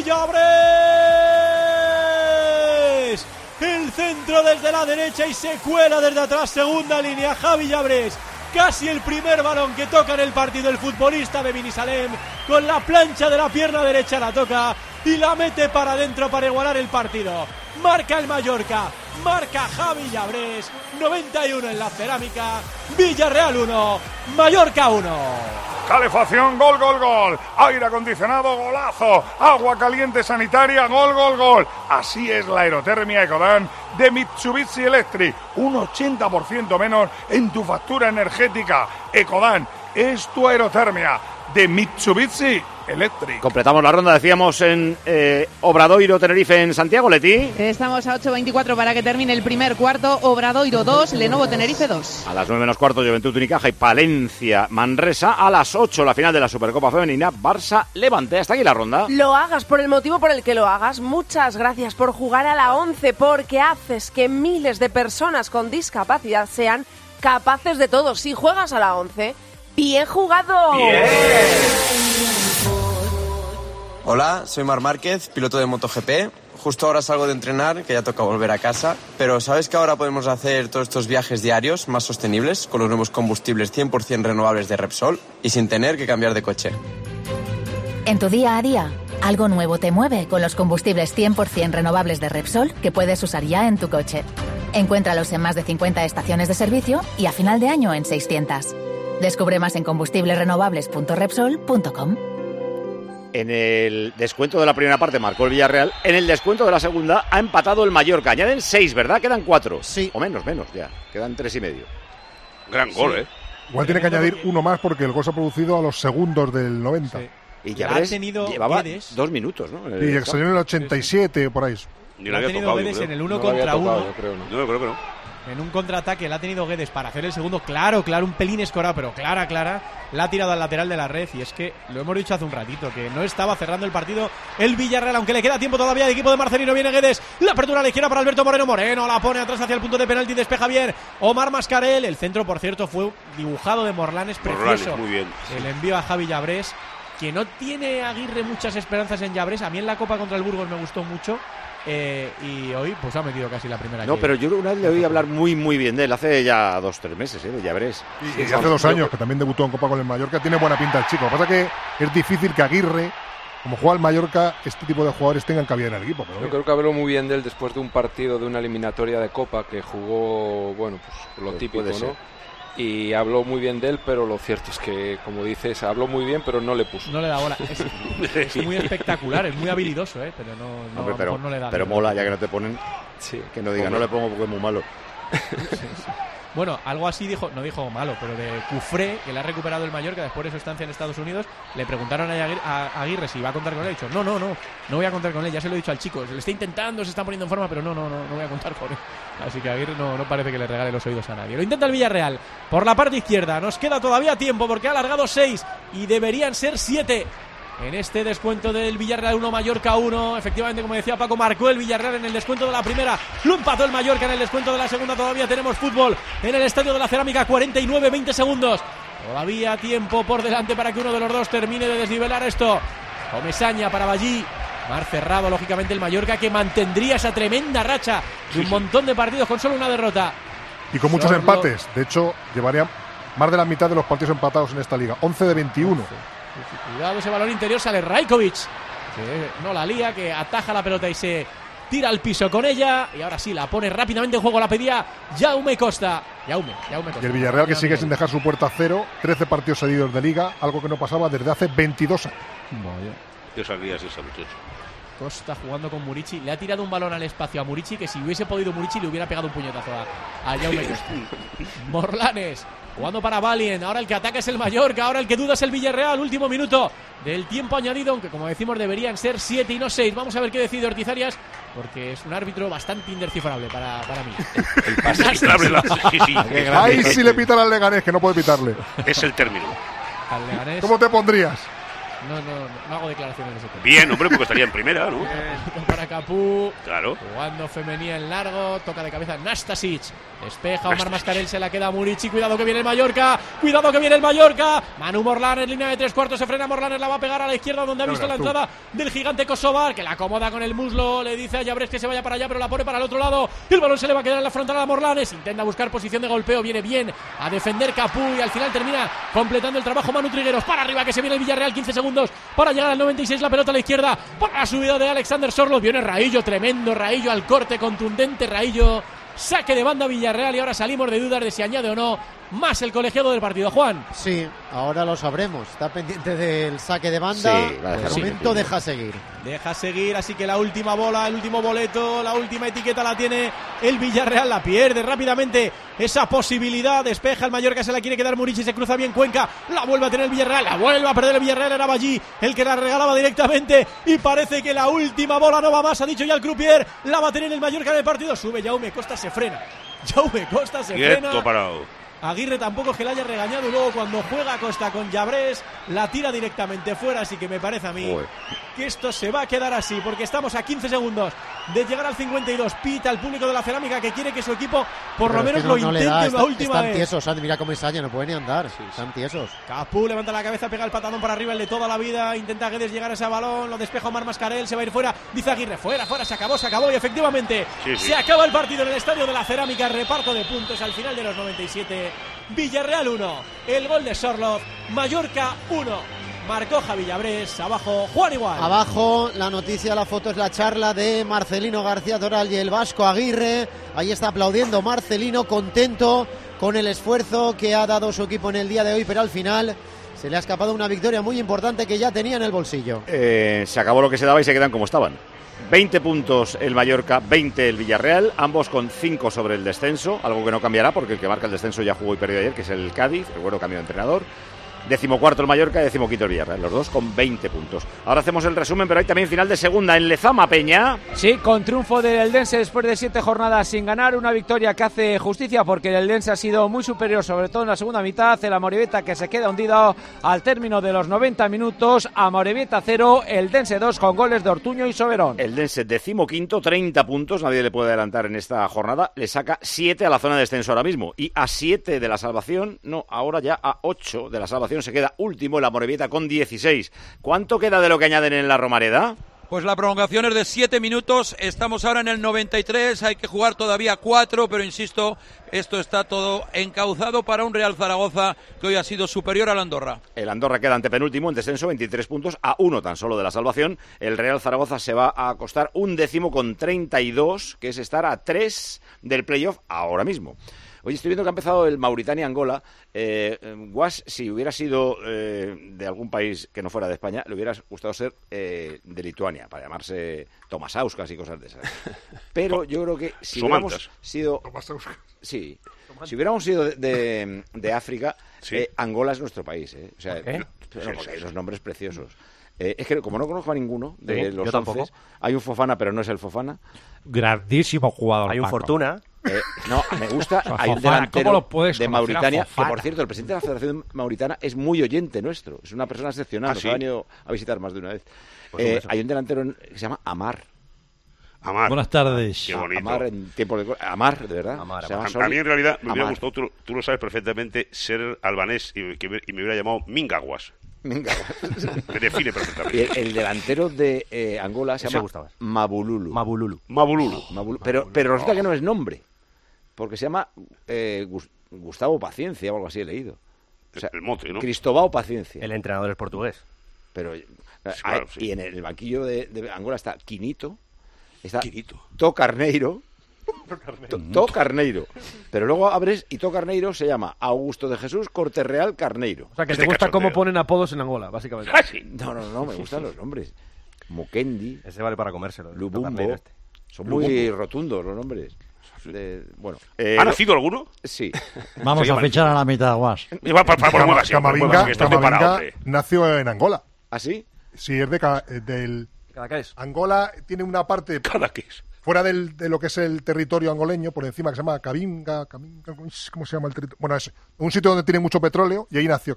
Llabrés. El centro desde la derecha y se cuela desde atrás. Segunda línea, Javi Llabrés, Casi el primer balón que toca en el partido el futbolista de Binisalem. Con la plancha de la pierna derecha la toca y la mete para adentro para igualar el partido. Marca el Mallorca, marca Javi Llabrés, 91 en la cerámica, Villarreal 1, Mallorca 1. Calefacción, gol, gol, gol. Aire acondicionado, golazo. Agua caliente sanitaria, gol, gol, gol. Así es la aerotermia Ecodan de Mitsubishi Electric. Un 80% menos en tu factura energética. Ecodan es tu aerotermia de Mitsubishi Electric. Completamos la ronda, decíamos, en Obradoiro, Tenerife, en Santiago, Leti. Estamos a 8:24 para que termine el primer cuarto. Obradoiro 2, Lenovo Tenerife 2. A las 9 menos cuarto, Juventud Unicaja y Palencia Manresa. A las 8, la final de la Supercopa Femenina, Barça Levante. Hasta aquí la ronda. Lo hagas por el motivo por el que lo hagas. Muchas gracias por jugar a la 11, porque haces que miles de personas con discapacidad sean capaces de todo. Si juegas a la 11, ¡bien jugado! ¡Bien! Hola, soy Marc Márquez, piloto de MotoGP. Justo ahora salgo de entrenar, que ya toca volver a casa. Pero ¿sabes que ahora podemos hacer todos estos viajes diarios más sostenibles con los nuevos combustibles 100% renovables de Repsol y sin tener que cambiar de coche? En tu día a día, algo nuevo te mueve con los combustibles 100% renovables de Repsol que puedes usar ya en tu coche. Encuéntralos en más de 50 estaciones de servicio y a final de año en 600. Descubre más en combustiblesrenovables.repsol.com. En el descuento de la primera parte marcó el Villarreal. En el descuento de la segunda ha empatado el Mallorca. Añaden 6, ¿verdad? Quedan 4. Sí. O menos ya. Quedan 3,5. Gran gol, ¿eh? Igual tiene que añadir uno más porque el gol se ha producido a los segundos del 90. Sí. Y ya ves, llevaba Guedes 2 minutos, ¿no? Y salió en el 87, por ahí. Ni lo ha tenido Guedes en el 1 contra 1. Yo creo que no. En un contraataque la ha tenido Guedes para hacer el segundo. Claro, un pelín escorado, pero clara. La ha tirado al lateral de la red. Y es que lo hemos dicho hace un ratito, que no estaba cerrando el partido el Villarreal, aunque le queda tiempo todavía al equipo de Marcelino. Viene Guedes, la apertura a la izquierda para Alberto Moreno. La pone atrás hacia el punto de penalti, despeja bien Omar Mascarel. El centro, por cierto, fue dibujado de Morlanes, precioso. Muy bien. El envío a Javi Llabrés, que no tiene Aguirre muchas esperanzas en Llabrés. A mí en la Copa contra el Burgos me gustó mucho. Y hoy pues ha metido casi la primera. No, pero yo una vez le oí hablar muy bien de él, hace ya 2-3 meses, de Llabrés. Y hace 2 años, que también debutó en Copa con el Mallorca. Tiene buena pinta el chico. Lo que pasa es que es difícil que Aguirre, como juega el Mallorca, este tipo de jugadores tengan cabida en el equipo. Pero yo creo que habló muy bien de él después de un partido de una eliminatoria de Copa que jugó, bueno, pues lo típico, ¿no? Y habló muy bien de él, pero lo cierto es que, como dices, habló muy bien, pero no le puso. No le da bola. Es muy espectacular, es muy habilidoso, pero no le da. Pero mola, ya que no te ponen, que no diga, no le pongo porque es muy malo. Bueno, algo así dijo, no dijo malo, pero de Cufré, que le ha recuperado el Mallorca después de su estancia en Estados Unidos. Le preguntaron a Aguirre si iba a contar con él. Ha dicho, no voy a contar con él, ya se lo he dicho al chico, se lo está intentando, se está poniendo en forma, pero no voy a contar con él. Así que Aguirre no parece que le regale los oídos a nadie. Lo intenta el Villarreal por la parte izquierda, nos queda todavía tiempo porque ha alargado 6 y deberían ser 7. En este descuento del Villarreal 1, Mallorca 1. Efectivamente, como decía Paco, marcó el Villarreal en el descuento de la primera. Lo empató el Mallorca en el descuento de la segunda. Todavía tenemos fútbol en el Estadio de la Cerámica. 49-20 segundos. Todavía tiempo por delante para que uno de los dos termine de desnivelar esto. Comesaña para Ballí. Mar cerrado, lógicamente, el Mallorca, que mantendría esa tremenda racha de un montón de partidos con solo una derrota. Y con muchos empates. De hecho, llevaría más de la mitad de los partidos empatados en esta liga. 11 de 21. Cuidado, ese balón interior, sale Rajkovic, que no la lía, que ataja la pelota y se tira al piso con ella. Y ahora sí, la pone rápidamente en juego, la pedía Jaume Costa. Jaume Costa. Y el Villarreal, que sigue sin dejar su puerta a cero. 13 partidos seguidos de liga, algo que no pasaba desde hace 22 años. Qué sabías esa, muchacho. Costa jugando con Murici, le ha tirado un balón al espacio a Murici, que si hubiese podido Murici le hubiera pegado un puñetazo a Jaume Costa. Morlanes jugando para Valien, ahora el que ataca es el Mallorca, ahora el que duda es el Villarreal. Último minuto del tiempo añadido, aunque como decimos deberían ser 7 y no 6. Vamos a ver qué decide Ortiz Arias, porque es un árbitro bastante indescifrable para mí. El indescifrable, sí. Ahí sí le pitan al Leganés, que no puede pitarle. Es el término. Al Leganés. ¿Cómo te pondrías? No hago declaraciones de ese tema. Bien, hombre, porque estaría en primera, ¿no? Para Capú. Claro. Jugando femenía en largo. Toca de cabeza Nastasic. Despeja Omar Mascarell, se la queda Murici. Cuidado que viene el Mallorca. Cuidado que viene el Mallorca. Manu Morlanes, línea de 3/4. Se frena Morlanes, la va a pegar a la izquierda donde ha visto la entrada del gigante Kosovar, que la acomoda con el muslo. Le dice a Llabres que se vaya para allá, pero la pone para el otro lado. El balón se le va a quedar en la frontal a Morlanes. Intenta buscar posición de golpeo. Viene bien a defender Capú y al final termina completando el trabajo Manu Trigueros. Para arriba que se viene el Villarreal. 15 segundos para llegar al 96. La pelota a la izquierda para la subida de Alexander Sorloth. Viene Raillo, tremendo Raillo al corte, contundente Raillo. Saque de banda Villarreal y ahora salimos de dudas de si añade o no más el colegiado del partido. Juan. Sí, ahora lo sabremos. Está pendiente del saque de banda. Sí, de momento deja seguir. Deja seguir, así que la última bola, el último boleto, la última etiqueta la tiene el Villarreal. La pierde rápidamente esa posibilidad. Despeja el Mallorca, se la quiere quedar Murici, se cruza bien Cuenca. La vuelve a tener el Villarreal, la vuelve a perder el Villarreal. Era Ballí el que la regalaba directamente. Y parece que la última bola no va más, ha dicho ya el croupier. La va a tener el Mallorca en el partido. Sube Jaume Costa, se frena. Jaume Costa se frena. Quieto, parado. Aguirre tampoco es que la haya regañado y luego cuando juega Costa con Llabres la tira directamente fuera, así que me parece a mí que esto se va a quedar así porque estamos a 15 segundos de llegar al 52. Pita al público de la Cerámica que quiere que su equipo por lo menos lo intente una última vez. Están tiesos, Andy, mira cómo ensaya, no puede ni andar, están tiesos. Capú levanta la cabeza, pega el patadón para arriba, el de toda la vida, intenta Guedes llegar a ese balón, lo despeja Omar Mascarell, se va a ir fuera, dice Aguirre, fuera, se acabó y efectivamente se acaba el partido en el estadio de la Cerámica, reparto de puntos al final de los 97. Villarreal 1, el gol de Sorloth, Mallorca 1, marcó Javi Llabres, abajo Juan igual. Abajo la noticia, la foto es la charla de Marcelino García Toral y el vasco Aguirre, ahí está aplaudiendo Marcelino, contento con el esfuerzo que ha dado su equipo en el día de hoy, pero al final se le ha escapado una victoria muy importante que ya tenía en el bolsillo. Se acabó lo que se daba y se quedan como estaban. 20 puntos el Mallorca, 20 el Villarreal, ambos con 5 sobre el descenso, algo que no cambiará porque el que marca el descenso ya jugó y perdió ayer, que es el Cádiz, el bueno cambio de entrenador. 14º el Mallorca y 15º el Villarreal, los dos con 20 puntos. Ahora hacemos el resumen, pero hay también final de segunda en Lezama, Peña. Sí, con triunfo del Eldense después de 7 jornadas sin ganar, una victoria que hace justicia porque el Eldense ha sido muy superior, sobre todo en la segunda mitad. El Amorebieta que se queda hundido al término de los 90 minutos. Amorebieta 0, Eldense 2 con goles de Ortuño y Soberón. Eldense 15º, 30 puntos, nadie le puede adelantar en esta jornada. Le saca 7 a la zona de descenso ahora mismo y a 7 de la salvación, no, ahora ya a 8 de la salvación. Se queda último el Amorebieta con 16. ¿Cuánto queda de lo que añaden en la Romareda? Pues la prolongación es de 7 minutos, estamos ahora en el 93, hay que jugar todavía 4, pero insisto, esto está todo encauzado para un Real Zaragoza que hoy ha sido superior al Andorra. El Andorra queda antepenúltimo en descenso, 23 puntos, a 1 tan solo de la salvación. El Real Zaragoza se va a acostar 11º con 32, que es estar a 3 del playoff ahora mismo. Oye, estoy viendo que ha empezado el Mauritania-Angola. Guas, si hubiera sido de algún país que no fuera de España, le hubiera gustado ser de Lituania, para llamarse Tomasauskas y cosas de esas. Pero yo creo que si hubiéramos sido... Sí, si hubiéramos sido de África, Angola es nuestro país. O sea, porque hay unos nombres preciosos. Es que como no conozco a ninguno de los 11, hay un Fofana, pero no es el Fofana. Grandísimo jugador. Hay un Paco. Fortuna. No, me gusta. Hay un delantero de Mauritania, que por cierto, el presidente de la Federación Mauritana es muy oyente nuestro. Es una persona excepcional. Nos ha venido a visitar más de una vez. Hay un delantero que se llama Amar. Buenas tardes. Qué bonito. Amar en tiempo de... Amar, de verdad. A mí en realidad me hubiera gustado, tú lo sabes perfectamente, ser albanés y me hubiera llamado Mingaguas. Me define perfectamente. El delantero de Angola se llama Mabululu. Pero resulta que no es nombre, porque se llama Gustavo Paciencia o algo así he leído. O sea, el mote, ¿no? Cristobao Paciencia. El entrenador es portugués. Pero claro, y en el banquillo de Angola está Quinito, está Tó Carneiro. Tó Carneiro. Pero luego abres y Tó Carneiro se llama Augusto de Jesús Corte Real Carneiro. O sea, que te gusta cómo ponen apodos en Angola, básicamente. No, me gustan los nombres. Mukendi. Ese vale para comérselo. Lubumbo. Son muy rotundos los nombres. ¿Ha nacido alguno? Sí. Vamos a fichar a la mitad, Guas. Camavinga nació en Angola. ¿Ah, sí? Sí, es del... Cadaqués. Angola tiene una parte... Cadaqués. Fuera de lo que es el territorio angoleño, por encima, que se llama Cabinga, ¿cómo se llama el territorio? Bueno, es un sitio donde tiene mucho petróleo y ahí nació Camavinga.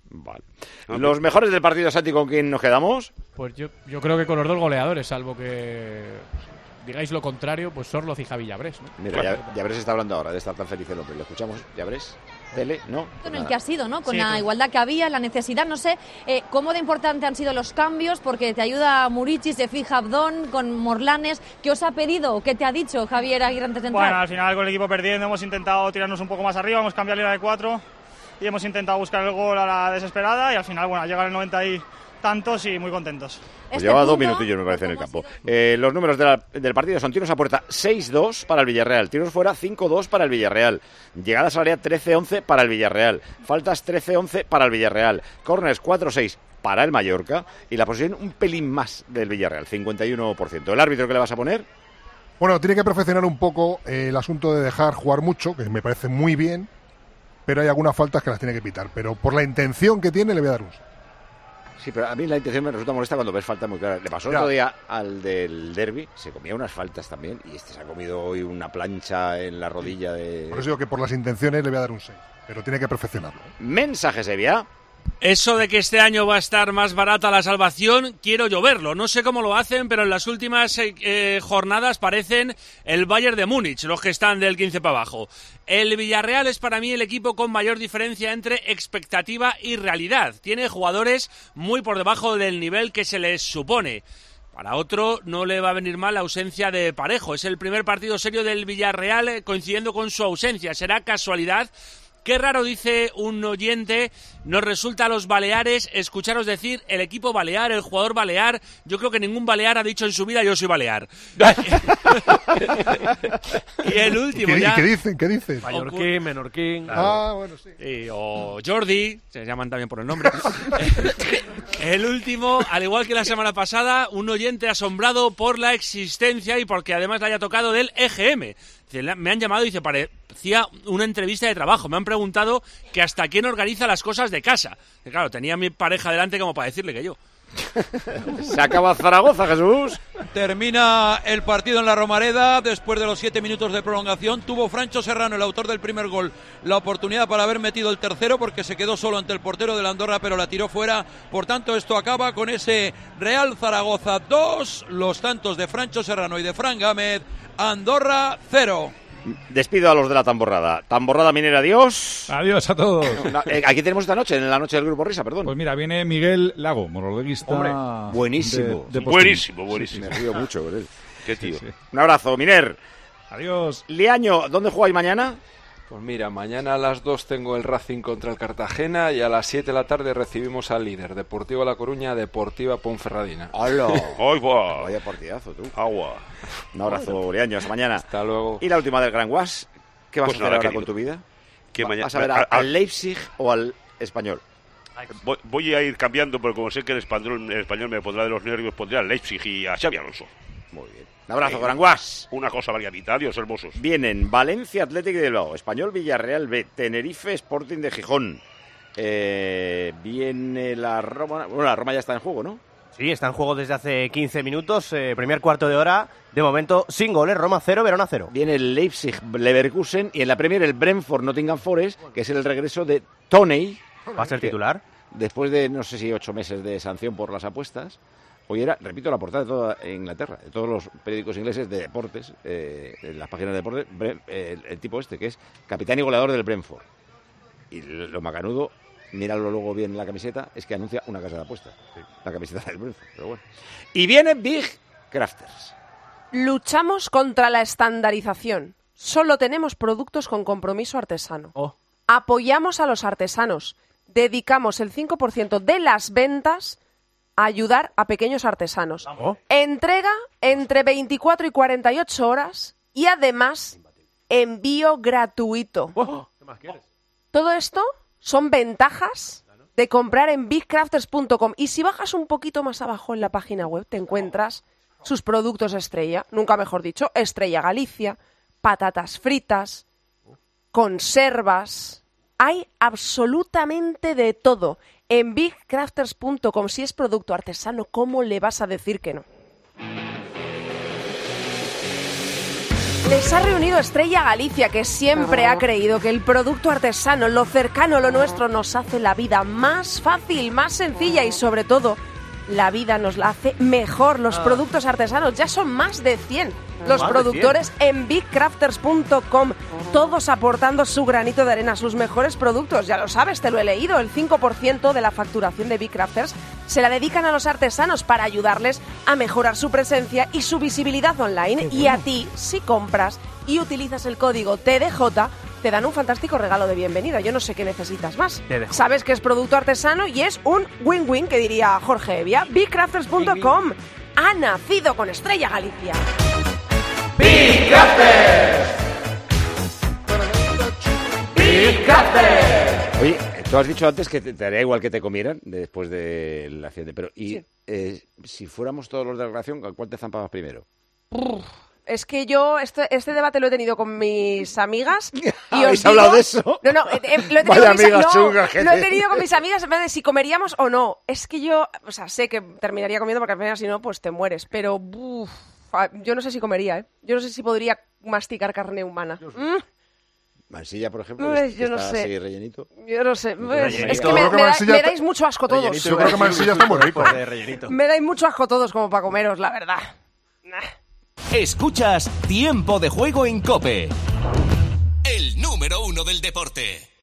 Vale. Los mejores del partido, Santi, ¿con quién nos quedamos? Pues yo creo que con los 2 goleadores, salvo que digáis lo contrario, pues Sorloz y Javi Llabrés, ¿no? Mira, Llabrés está hablando ahora de estar tan feliz el hombre. ¿Lo escuchamos, Llabrés? ¿Tele? ¿No? Con el que ha sido, ¿no? Con la igualdad que había, la necesidad, no sé cómo de importante han sido los cambios, porque te ayuda Murici, se fija Abdón con Morlanes. ¿Qué os ha pedido? ¿Qué te ha dicho Javier Aguirre antes de entrar? Bueno, al final con el equipo perdiendo hemos intentado tirarnos un poco más arriba, hemos cambiado la de 4 y hemos intentado buscar el gol a la desesperada y al final, bueno, llegar al 90 y tantos y muy contentos. Pues lleva 2 minutillos, me parece, en el campo. Los números del partido son tiros a puerta 6-2 para el Villarreal, tiros fuera 5-2 para el Villarreal, llegadas al área 13-11 para el Villarreal, faltas 13-11 para el Villarreal, córners 4-6 para el Mallorca y la posesión un pelín más del Villarreal, 51%. ¿El árbitro qué le vas a poner? Bueno, tiene que perfeccionar un poco el asunto de dejar jugar mucho, que me parece muy bien, pero hay algunas faltas que las tiene que pitar. Pero por la intención que tiene le voy a dar un 6. Sí, pero a mí la intención me resulta molesta cuando ves faltas muy claras. Le pasó el otro día al del derbi, se comía unas faltas también, y se ha comido hoy una plancha en la rodilla de... Por eso digo que por las intenciones le voy a dar un 6, pero tiene que perfeccionarlo. Mensaje, Sevilla. Eso de que este año va a estar más barata la salvación, quiero yo verlo. No sé cómo lo hacen, pero en las últimas jornadas parecen el Bayern de Múnich, los que están del 15 para abajo. El Villarreal es para mí el equipo con mayor diferencia entre expectativa y realidad. Tiene jugadores muy por debajo del nivel que se les supone. Para otro no le va a venir mal la ausencia de Parejo. Es el primer partido serio del Villarreal coincidiendo con su ausencia. ¿Será casualidad? Qué raro, dice un oyente, nos resulta a los baleares escucharos decir el equipo balear, el jugador balear. Yo creo que ningún balear ha dicho en su vida yo soy balear. Y el último ya... ¿Qué dicen? ¿Qué dicen? Mallorquín, menorquín... Claro. Ah, bueno, sí. O Jordi, se llaman también por el nombre. El último, al igual que la semana pasada, un oyente asombrado por la existencia y porque además le haya tocado del EGM. Me han llamado y dice, parecía una entrevista de trabajo. Me han preguntado que hasta quién organiza las cosas de casa. Y claro, tenía a mi pareja delante como para decirle que yo. Se acaba Zaragoza, Jesús. Termina el partido en la Romareda después de los 7 minutos de prolongación. Tuvo Francho Serrano, el autor del primer gol, la oportunidad para haber metido el tercero porque se quedó solo ante el portero del Andorra, pero la tiró fuera. Por tanto, esto acaba con ese Real Zaragoza 2, los tantos de Francho Serrano y de Fran Gámez. Andorra 0. Despido a los de la Tamborrada. Tamborrada Minera, adiós. Adiós a todos. Aquí tenemos esta noche, en la noche del Grupo Risa, perdón. Pues mira, viene Miguel Lago, monologuista. Hombre, buenísimo. Buenísimo. Me río mucho con él. Qué tío. Sí. Un abrazo, Miner. Adiós. Liaño, ¿dónde jugáis mañana? Pues mira, mañana a las 2 tengo el Racing contra el Cartagena y a las 7 de la tarde recibimos al líder, Deportivo La Coruña, Deportiva Ponferradina. ¡Hola! ¡Ay, va! Vaya partidazo, tú. Agua. Un abrazo, Liaño, hasta mañana. Hasta luego. Y la última del Gran Guas, ¿qué vas Pues a hacer nada, ahora querido. con tu vida? Que mañana... ¿Vas a ver al Leipzig o al Español? Voy a ir cambiando, pero como sé que el español me pondrá de los nervios, pondré al Leipzig y a Xabi Alonso. Muy bien. Un abrazo, Gran Guas. Una cosa variadita. Adiós, hermosos. Vienen Valencia, Atlético de Bilbao, Español, Villarreal B, Tenerife, Sporting de Gijón. Viene la Roma. Bueno, la Roma ya está en juego, ¿no? Sí, está en juego desde hace 15 minutos, primer cuarto de hora. De momento, sin goles, Roma 0, Verona 0. Viene el Leipzig, Leverkusen y en la Premier el Brentford, Nottingham Forest, que es el regreso de Toney. ¿Va a ser titular? Después de, no sé si 8 meses de sanción por las apuestas. Hoy era, repito, la portada de toda Inglaterra, de todos los periódicos ingleses de deportes, en las páginas de deportes, el tipo este, que es capitán y goleador del Brentford. Y lo macanudo, míralo luego bien en la camiseta, es que anuncia una casa de apuestas. Sí. La camiseta del Brentford, pero bueno. Y viene Big Crafters. Luchamos contra la estandarización. Solo tenemos productos con compromiso artesano. Apoyamos a los artesanos. Dedicamos el 5% de las ventas a ayudar a pequeños artesanos. Entrega entre 24 y 48 horas y además envío gratuito. ¿Qué más quieres? Todo esto son ventajas de comprar en bigcrafters.com y si bajas un poquito más abajo en la página web te encuentras sus productos estrella, nunca mejor dicho, Estrella Galicia, patatas fritas, conservas, hay absolutamente de todo. En bigcrafters.com, si es producto artesano, ¿cómo le vas a decir que no? Les ha reunido Estrella Galicia, que siempre ha creído que el producto artesano, lo cercano, lo nuestro, nos hace la vida más fácil, más sencilla y sobre todo, la vida nos la hace mejor. Los productos artesanos ya son más de 100. Los productores en bigcrafters.com, todos aportando su granito de arena, sus mejores productos. Ya lo sabes, te lo he leído, el 5% de la facturación de Big Crafters se la dedican a los artesanos para ayudarles a mejorar su presencia y su visibilidad online. Y a ti, si compras y utilizas el código TDJ, te dan un fantástico regalo de bienvenida. Yo no sé qué necesitas más. Sabes que es producto artesano y es un win-win, que diría Jorge Evia. bigcrafters.com ha nacido con Estrella Galicia. Big Crafters. Big Crafters. Oye, tú has dicho antes que te daría igual que te comieran después del accidente, pero si fuéramos todos los de la relación, ¿cuál te zampabas primero? Es que yo este debate lo he tenido con mis amigas. Y ¿Habéis hablado de eso? No, lo he tenido Vaya amigas chungas, lo he tenido con mis amigas en vez de si comeríamos o no. Es que yo, o sea, sé que terminaría comiendo porque al final si no, pues te mueres. Pero, yo no sé si comería, ¿eh? Yo no sé si podría masticar carne humana. Mansilla, por ejemplo, yo no está sé. así rellenito. Yo no sé. Es que me dais mucho asco todos. Yo creo que Mansilla está muy rico. Me dais mucho asco todos como para comeros, la verdad. Escuchas Tiempo de Juego en COPE. El número 1 del deporte.